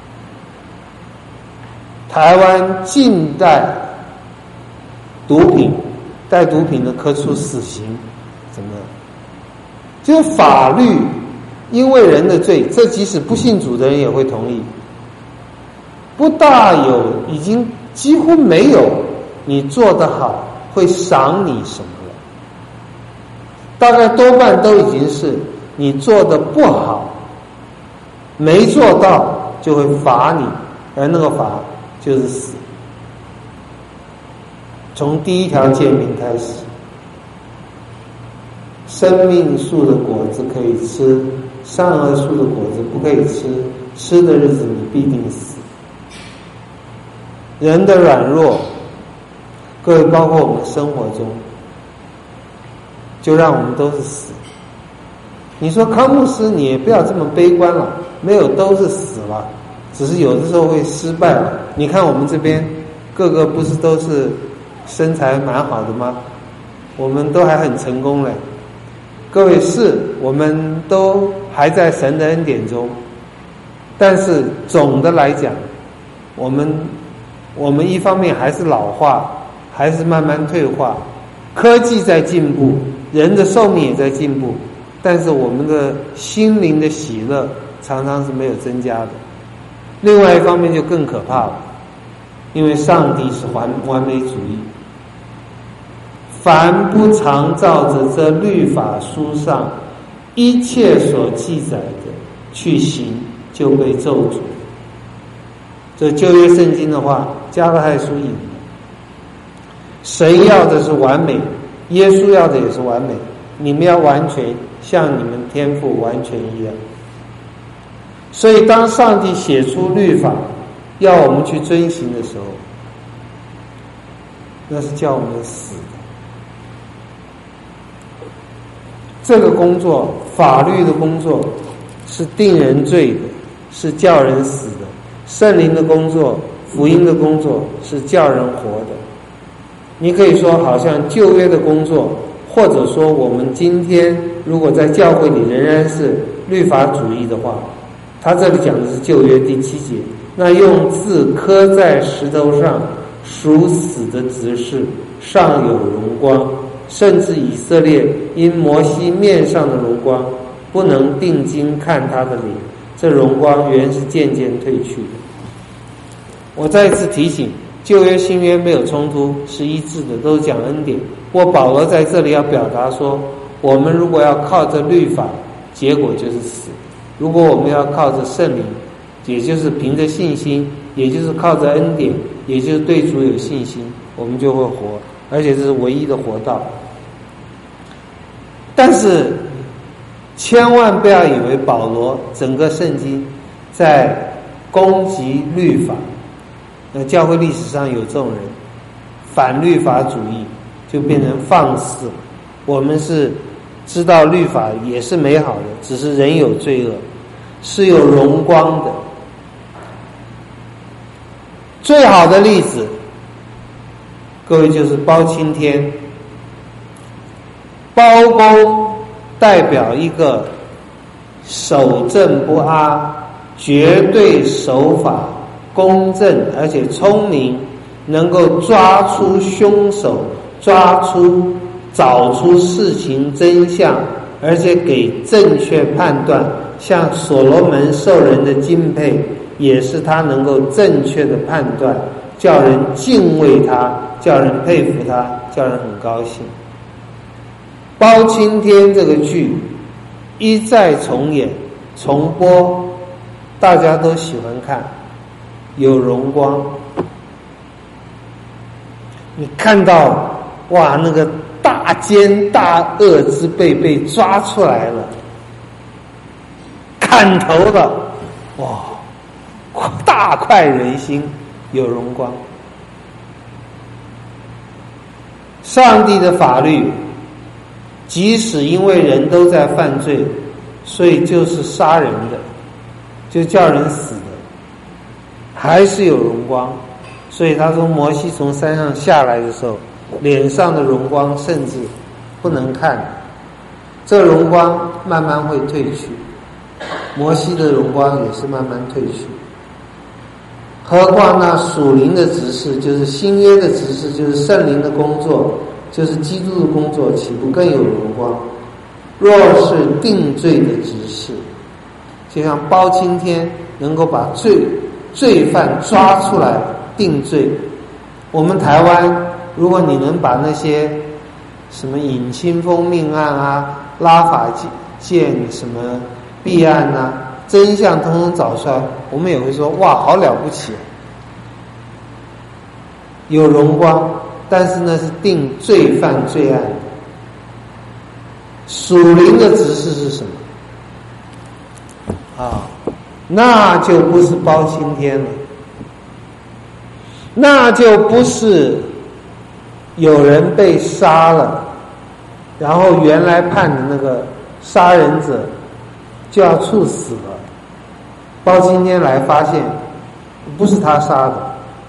台湾近代毒品带毒品的科处死刑，怎么样？就是法律因为人的罪，这即使不信主的人也会同意，不大有，已经几乎没有你做得好会赏你什么了，大概多半都已经是你做得不好，没做到就会罚你，而那个罚就是死。从第一条诫命开始，生命树的果子可以吃，善恶树的果子不可以吃，吃的日子你必定死。人的软弱，各位包括我们生活中，就让我们都是死。你说康牧师你也不要这么悲观了，没有都是死了，只是有的时候会失败了。你看我们这边个个不是都是身材蛮好的吗？我们都还很成功嘞。各位，是我们都还在神的恩典中，但是总的来讲，我们我们一方面还是老化，还是慢慢退化，科技在进步，人的寿命也在进步，但是我们的心灵的喜乐常常是没有增加的。另外一方面就更可怕了，因为上帝是完完美主义，凡不常照着这律法书上一切所记载的去行，就被咒诅。这旧约圣经的话，加拉太书引的，神要的是完美，耶稣要的也是完美，你们要完全像你们天父完全一样。所以当上帝写出律法要我们去遵行的时候，那是叫我们死的。这个工作，法律的工作是定人罪的，是叫人死的。圣灵的工作，福音的工作是叫人活的。你可以说好像旧约的工作，或者说我们今天如果在教会里仍然是律法主义的话，他这里讲的是旧约第七节，那用字刻在石头上属死的执事上有荣光，甚至以色列因摩西面上的荣光不能定睛看他的脸，这荣光原是渐渐退去的。我再一次提醒，旧约新约没有冲突，是一致的，都是讲恩典。不过保罗在这里要表达说，我们如果要靠着律法，结果就是死；如果我们要靠着圣灵，也就是凭着信心，也就是靠着恩典，也就是对主有信心，我们就会活，而且这是唯一的活道。但是千万不要以为保罗整个圣经在攻击律法，那教会历史上有这种人，反律法主义就变成放肆。我们是知道律法也是美好的，只是人有罪恶，是有荣光的。最好的例子，各位就是包青天。包公代表一个守正不阿、绝对守法、公正而且聪明，能够抓出凶手，抓出找出事情真相，而且给正确判断。像所罗门受人的敬佩，也是他能够正确的判断，叫人敬畏他，叫人佩服他，叫人很高兴。包青天这个剧一再重演重播，大家都喜欢看，有荣光。你看到哇，那个大奸大恶之辈被抓出来了，砍头了，哇，大快人心，有荣光。上帝的法律，即使因为人都在犯罪，所以就是杀人的，就叫人死的，还是有荣光。所以他说摩西从山上下来的时候，脸上的荣光甚至不能看，这荣光慢慢会退去，摩西的荣光也是慢慢退去。何况那属灵的执事，就是新约的执事，就是圣灵的工作，就是基督的工作，岂不更有荣光？若是定罪的执事，就像包青天能够把罪罪犯抓出来定罪。我们台湾，如果你能把那些什么尹清风命案啊、拉法剑什么弊案啊，真相通通找出来，我们也会说哇，好了不起，有荣光。但是那是定罪犯罪案的。属灵的执事是什么啊？那就不是包青天了，那就不是有人被杀了，然后原来判的那个杀人者就要处死了，包青天来发现不是他杀的，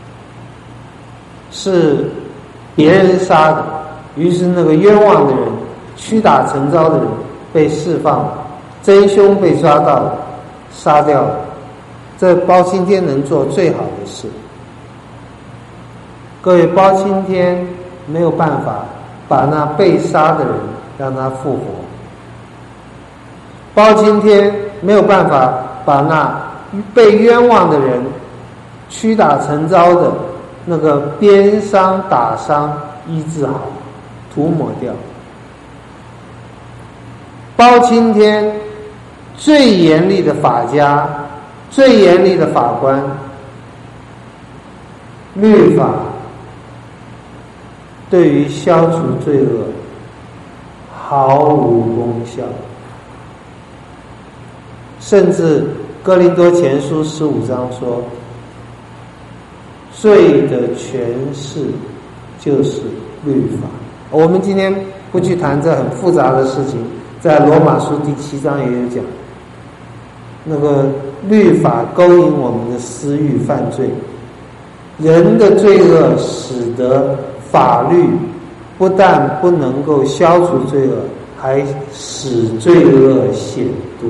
是别人杀的，于是那个冤枉的人、屈打成招的人被释放了，真凶被抓到了，杀掉了。这包青天能做最好的事。各位，包青天没有办法把那被杀的人让他复活，包青天没有办法把那被冤枉的人、屈打成招的那个鞭伤打伤医治好，涂抹掉。包青天最严厉的法家，最严厉的法官，律法对于消除罪恶毫无功效，甚至哥林多前书十五章说，罪的权势就是律法。我们今天不去谈这很复杂的事情，在罗马书第七章也有讲，那个律法勾引我们的私欲犯罪，人的罪恶使得法律不但不能够消除罪恶，还使罪恶显多。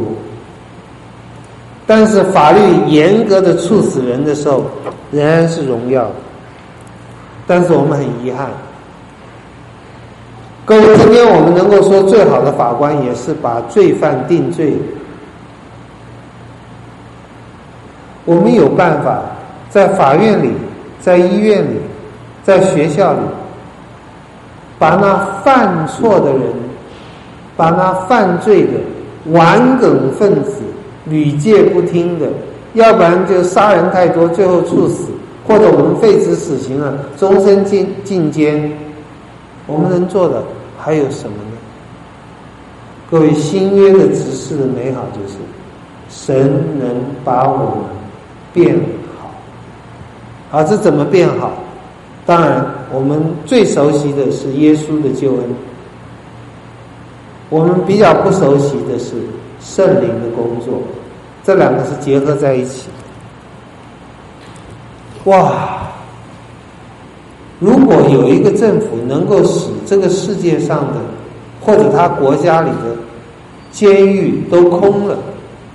但是法律严格的处死人的时候，仍然是荣耀的。但是我们很遗憾，各位，今天我们能够说最好的法官，也是把罪犯定罪。我们有办法在法院里、在医院里、在学校里，把那犯错的人、把那犯罪的顽梗分子、屡戒不听的，要不然就杀人太多最后处死，或者我们废止死刑了，终身进进监，我们能做的还有什么呢？ 各位，新约的执事的美好就是神能把我们变好。好，这怎么变好？当然我们最熟悉的是耶稣的救恩，我们比较不熟悉的是圣灵的工作，这两个是结合在一起。哇，如果有一个政府能够使这个世界上的或者他国家里的监狱都空了，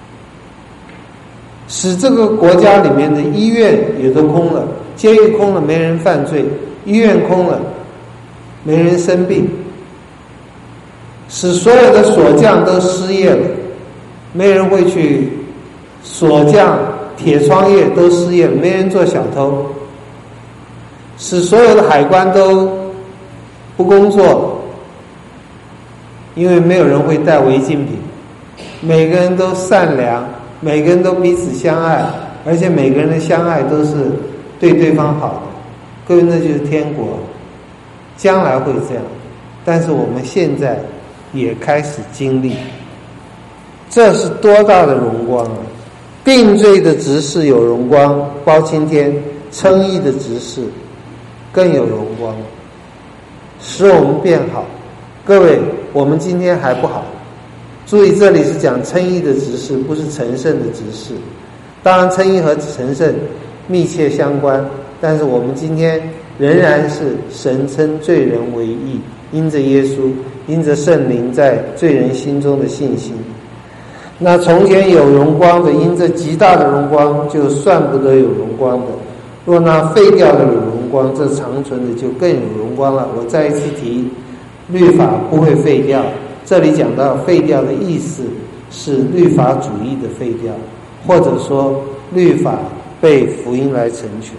使这个国家里面的医院也都空了，监狱空了没人犯罪，医院空了没人生病，使所有的锁匠都失业了，没人会去锁匠铁窗业都失业了，没人做小偷，使所有的海关都不工作，因为没有人会带违禁品，每个人都善良，每个人都彼此相爱，而且每个人的相爱都是对对方好的。各位，那就是天国，将来会这样，但是我们现在也开始经历，这是多大的荣光啊！定罪的执事有荣光，包青天；称义的执事更有荣光，使我们变好。各位，我们今天还不好，注意这里是讲称义的执事，不是成圣的执事。当然称义和成圣密切相关，但是我们今天仍然是神称罪人为义，因着耶稣，因着圣灵在罪人心中的信心。那从前有荣光的，因这极大的荣光就算不得有荣光的，若那废掉的有荣光，这长存的就更有荣光了。我再一次提，律法不会废掉，这里讲到废掉的意思是律法主义的废掉，或者说律法被福音来成全。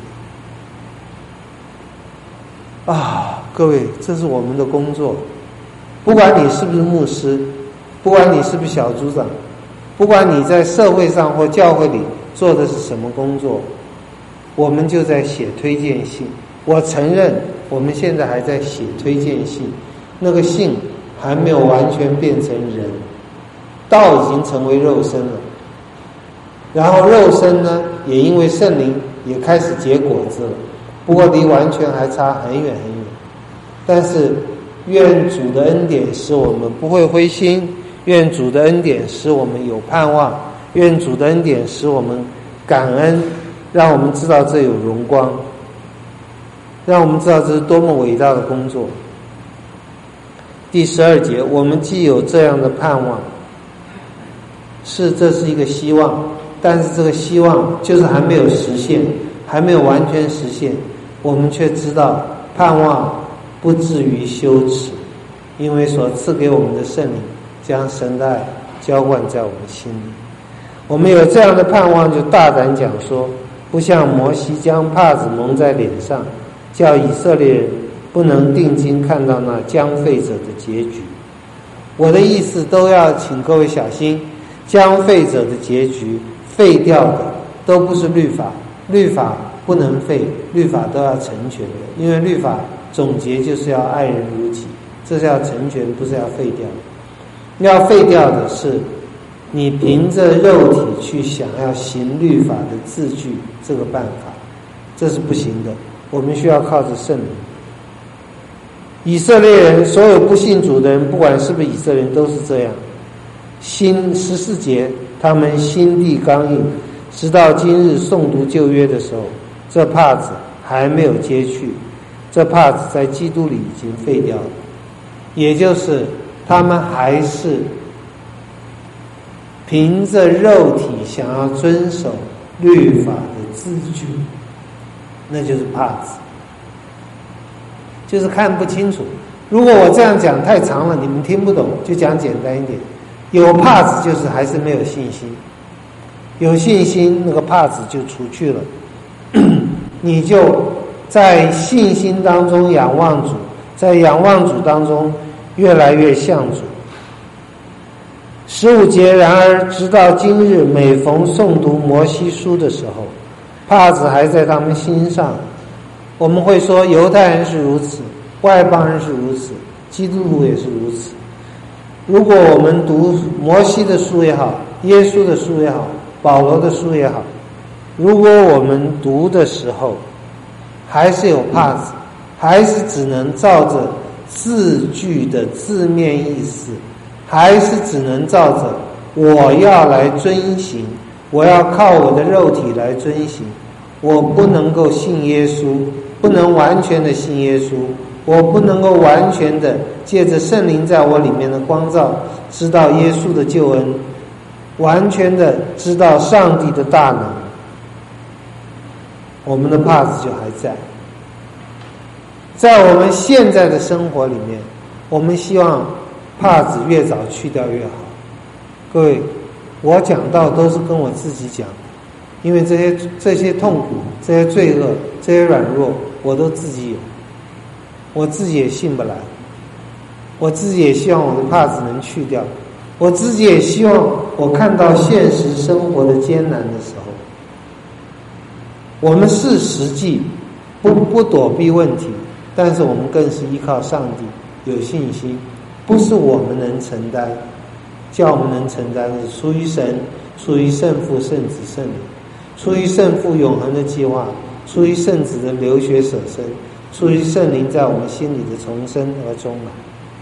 啊，各位，这是我们的工作，不管你是不是牧师，不管你是不是小组长，不管你在社会上或教会里做的是什么工作，我们就在写推荐信。我承认我们现在还在写推荐信，那个信还没有完全变成人，道已经成为肉身了，然后肉身呢也因为圣灵也开始结果子了，不过离完全还差很远很远。但是愿主的恩典使我们不会灰心，愿主的恩典使我们有盼望，愿主的恩典使我们感恩，让我们知道这有荣光，让我们知道这是多么伟大的工作。第十二节，我们既有这样的盼望，是这是一个希望，但是这个希望就是还没有实现，还没有完全实现，我们却知道盼望不至于羞耻，因为所赐给我们的圣灵将神的爱浇灌在我们心里。我们有这样的盼望，就大胆讲说，不像摩西将帕子蒙在脸上，叫以色列人不能定睛看到那将废者的结局。我的意思都要请各位小心，将废者的结局，废掉的都不是律法，律法不能废，律法都要成全的，因为律法总结就是要爱人如己，这是要成全，不是要废掉。要废掉的是你凭着肉体去想要行律法的字句，这个办法这是不行的，我们需要靠着圣灵。以色列人，所有不信主的人，不管是不是以色列人，都是这样。心十四节，他们心地刚硬，直到今日诵读旧约的时候，这帕子还没有揭去，这帕子在基督里已经废掉了，也就是他们还是凭着肉体想要遵守律法的字句，那就是帕子，就是看不清楚。如果我这样讲太长了，你们听不懂，就讲简单一点。有帕子就是还是没有信心，有信心那个帕子就除去了，你就在信心当中仰望主，在仰望主当中越来越像主。十五节，然而直到今日，每逢诵读摩西书的时候，帕子还在他们心上。我们会说犹太人是如此，外邦人是如此，基督徒也是如此。 如果我们读摩西的书也好，耶稣的书也好，保罗的书也好，如果我们读的时候还是有怕子，还是只能照着字句的字面意思，还是只能照着我要来遵行，我要靠我的肉体来遵行，我不能够信耶稣，不能完全的信耶稣，我不能够完全的借着圣灵在我里面的光照知道耶稣的救恩，完全的知道上帝的大能，我们的帕子就还在。在我们现在的生活里面，我们希望帕子越早去掉越好。各位，我讲到都是跟我自己讲，因为这些这些痛苦，这些罪恶，这些软弱，我都自己有，我自己也信不来，我自己也希望我的帕子能去掉，我自己也希望我看到现实生活的艰难的时候，我们是实际不不躲避问题，但是我们更是依靠上帝，有信心，不是我们能承担，叫我们能承担的是出于神，出于圣父、圣子、圣灵，出于圣父永恒的计划，出于圣子的流血舍身，出于圣灵在我们心里的重生而终满。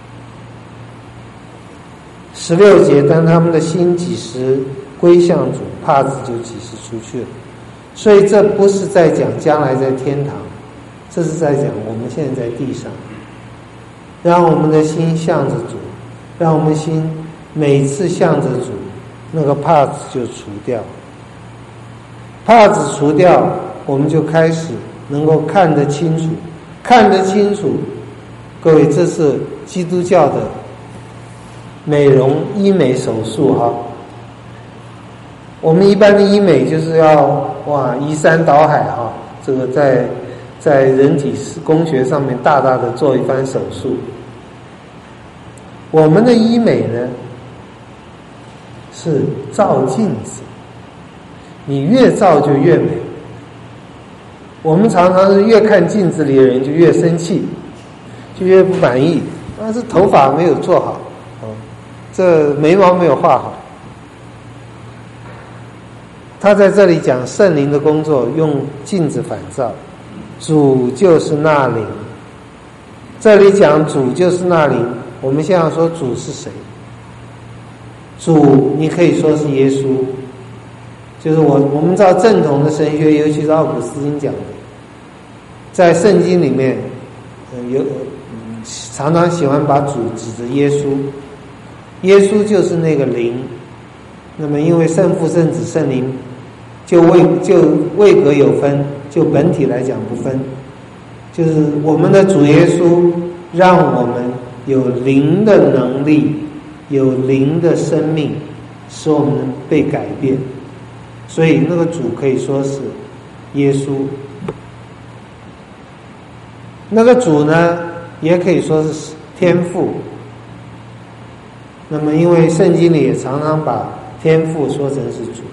十六节，当他们的心几时归向主，帕子就几时出去了。所以这不是在讲将来在天堂，这是在讲我们现在在地上，让我们的心向着主，让我们心每次向着主，那个帕子就除掉，帕子除掉，我们就开始能够看得清楚，看得清楚。各位，这是基督教的美容医美手术哈。我们一般的医美就是要哇移山倒海哈，这个在在人体工学上面大大的做一番手术。我们的医美呢是照镜子，你越照就越美。我们常常是越看镜子里的人就越生气，就越不满意，但是头发没有做好，哦，这眉毛没有画好。他在这里讲圣灵的工作，用镜子反照，主就是那灵。这里讲主就是那灵，我们现在说主是谁？主你可以说是耶稣，就是我我们知道正统的神学，尤其是奥古斯丁讲的，在圣经里面，呃、有、嗯、常常喜欢把主指着耶稣，耶稣就是那个灵。那么因为圣父、圣子、圣灵就位就位格有分，就本体来讲不分，就是我们的主耶稣让我们有灵的能力，有灵的生命，使我们被改变。所以那个主可以说是耶稣，那个主呢也可以说是天父。那么因为圣经里也常常把天父说成是主，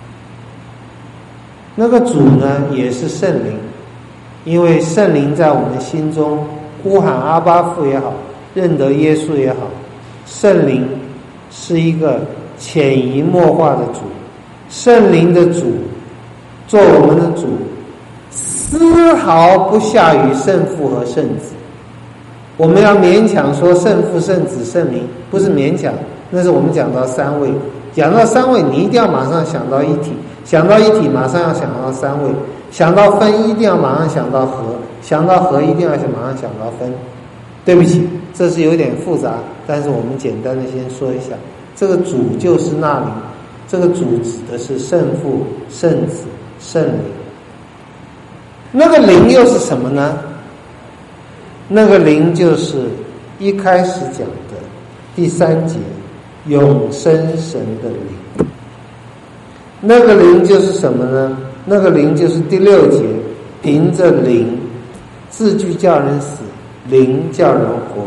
那个主呢也是圣灵，因为圣灵在我们心中呼喊阿爸父也好，认得耶稣也好，圣灵是一个潜移默化的主，圣灵的主做我们的主，丝毫不下于圣父和圣子。我们要勉强说圣父、圣子、圣灵，不是勉强，那是我们讲到三位。讲到三位，你一定要马上想到一体，想到一体马上要想到三位，想到分一定要马上想到合，想到合一定要马上想到分。对不起，这是有点复杂，但是我们简单的先说一下，这个主就是那灵，这个主指的是圣父、圣子、圣灵。那个灵又是什么呢？那个灵就是一开始讲的第三节永生神的灵。那个灵就是什么呢？那个灵就是第六节，凭着灵，字句叫人死，灵叫人活。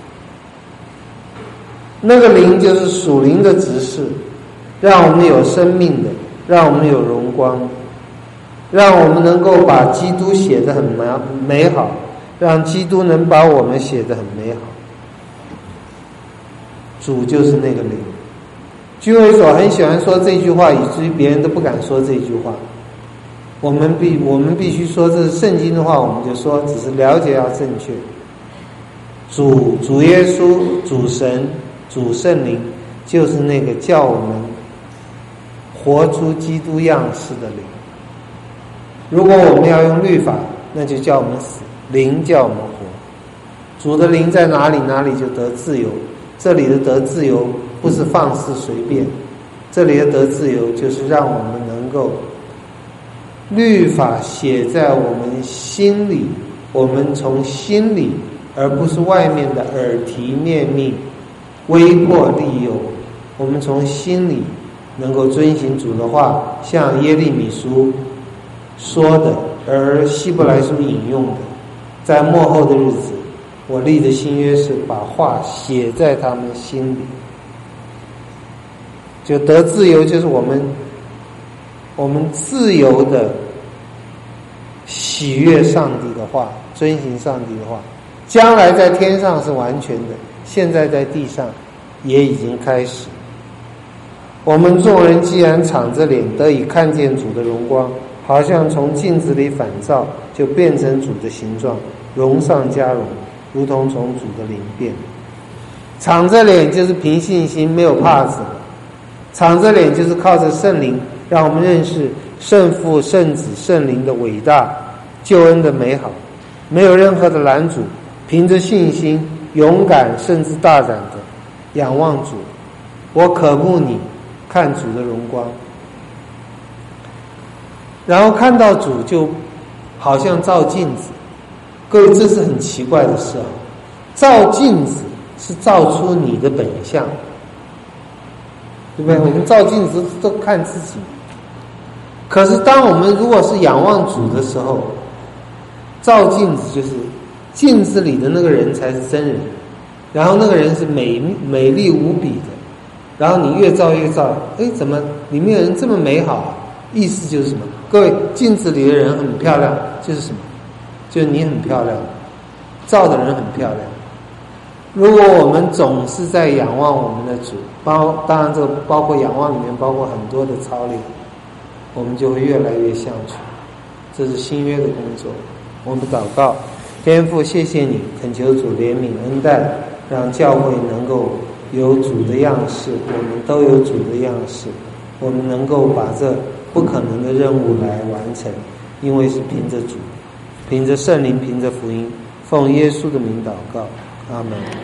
那个灵就是属灵的指示，让我们有生命的，让我们有荣光，让我们能够把基督写得很美好，让基督能把我们写得很美好。 主就是那个灵。居会所很喜欢说这句话，以至于别人都不敢说这句话。我们必我们必须说这是圣经的话，我们就说，只是了解要正确。主主耶稣、主神、主圣灵，就是那个叫我们活出基督样式的灵。如果我们要用律法，那就叫我们死；灵叫我们活。主的灵在哪里，哪里就得自由。这里的得自由不是放肆随便，这里的得自由就是让我们能够律法写在我们心里，我们从心里，而不是外面的耳提面命、威迫利诱，我们从心里能够遵行主的话，像耶利米书说的，而希伯来书引用的，在末后的日子，我立的新约是把话写在他们心里。就得自由，就是我们我们自由的喜悦上帝的话，遵行上帝的话。将来在天上是完全的，现在在地上也已经开始。我们众人既然敞着脸得以看见主的荣光，好像从镜子里反照，就变成主的形状，荣上加荣，如同从主的灵变。敞着脸就是凭信心，没有怕子。敞着脸就是靠着圣灵，让我们认识圣父、圣子、圣灵的伟大，救恩的美好，没有任何的拦阻，凭着信心勇敢甚至大胆的仰望主。我渴慕你看主的荣光，然后看到主就好像照镜子。各位，这是很奇怪的事啊！照镜子是照出你的本相，对不对？我们照镜子都看自己，可是当我们如果是仰望主的时候，照镜子就是镜子里的那个人才是真人，然后那个人是美美丽无比的，然后你越照越照，哎，怎么里面的人这么美好啊？意思就是什么？各位，镜子里的人很漂亮，就是什么？就是你很漂亮，照的人很漂亮。如果我们总是在仰望我们的主，包当然这个包括仰望里面包括很多的操练，我们就会越来越像主。这是新约的工作。我们祷告，天父，谢谢你，恳求主怜悯恩待，让教会能够有主的样式，我们都有主的样式，我们能够把这不可能的任务来完成，因为是凭着主，凭着圣灵，凭着福音，奉耶稣的名祷告，阿们。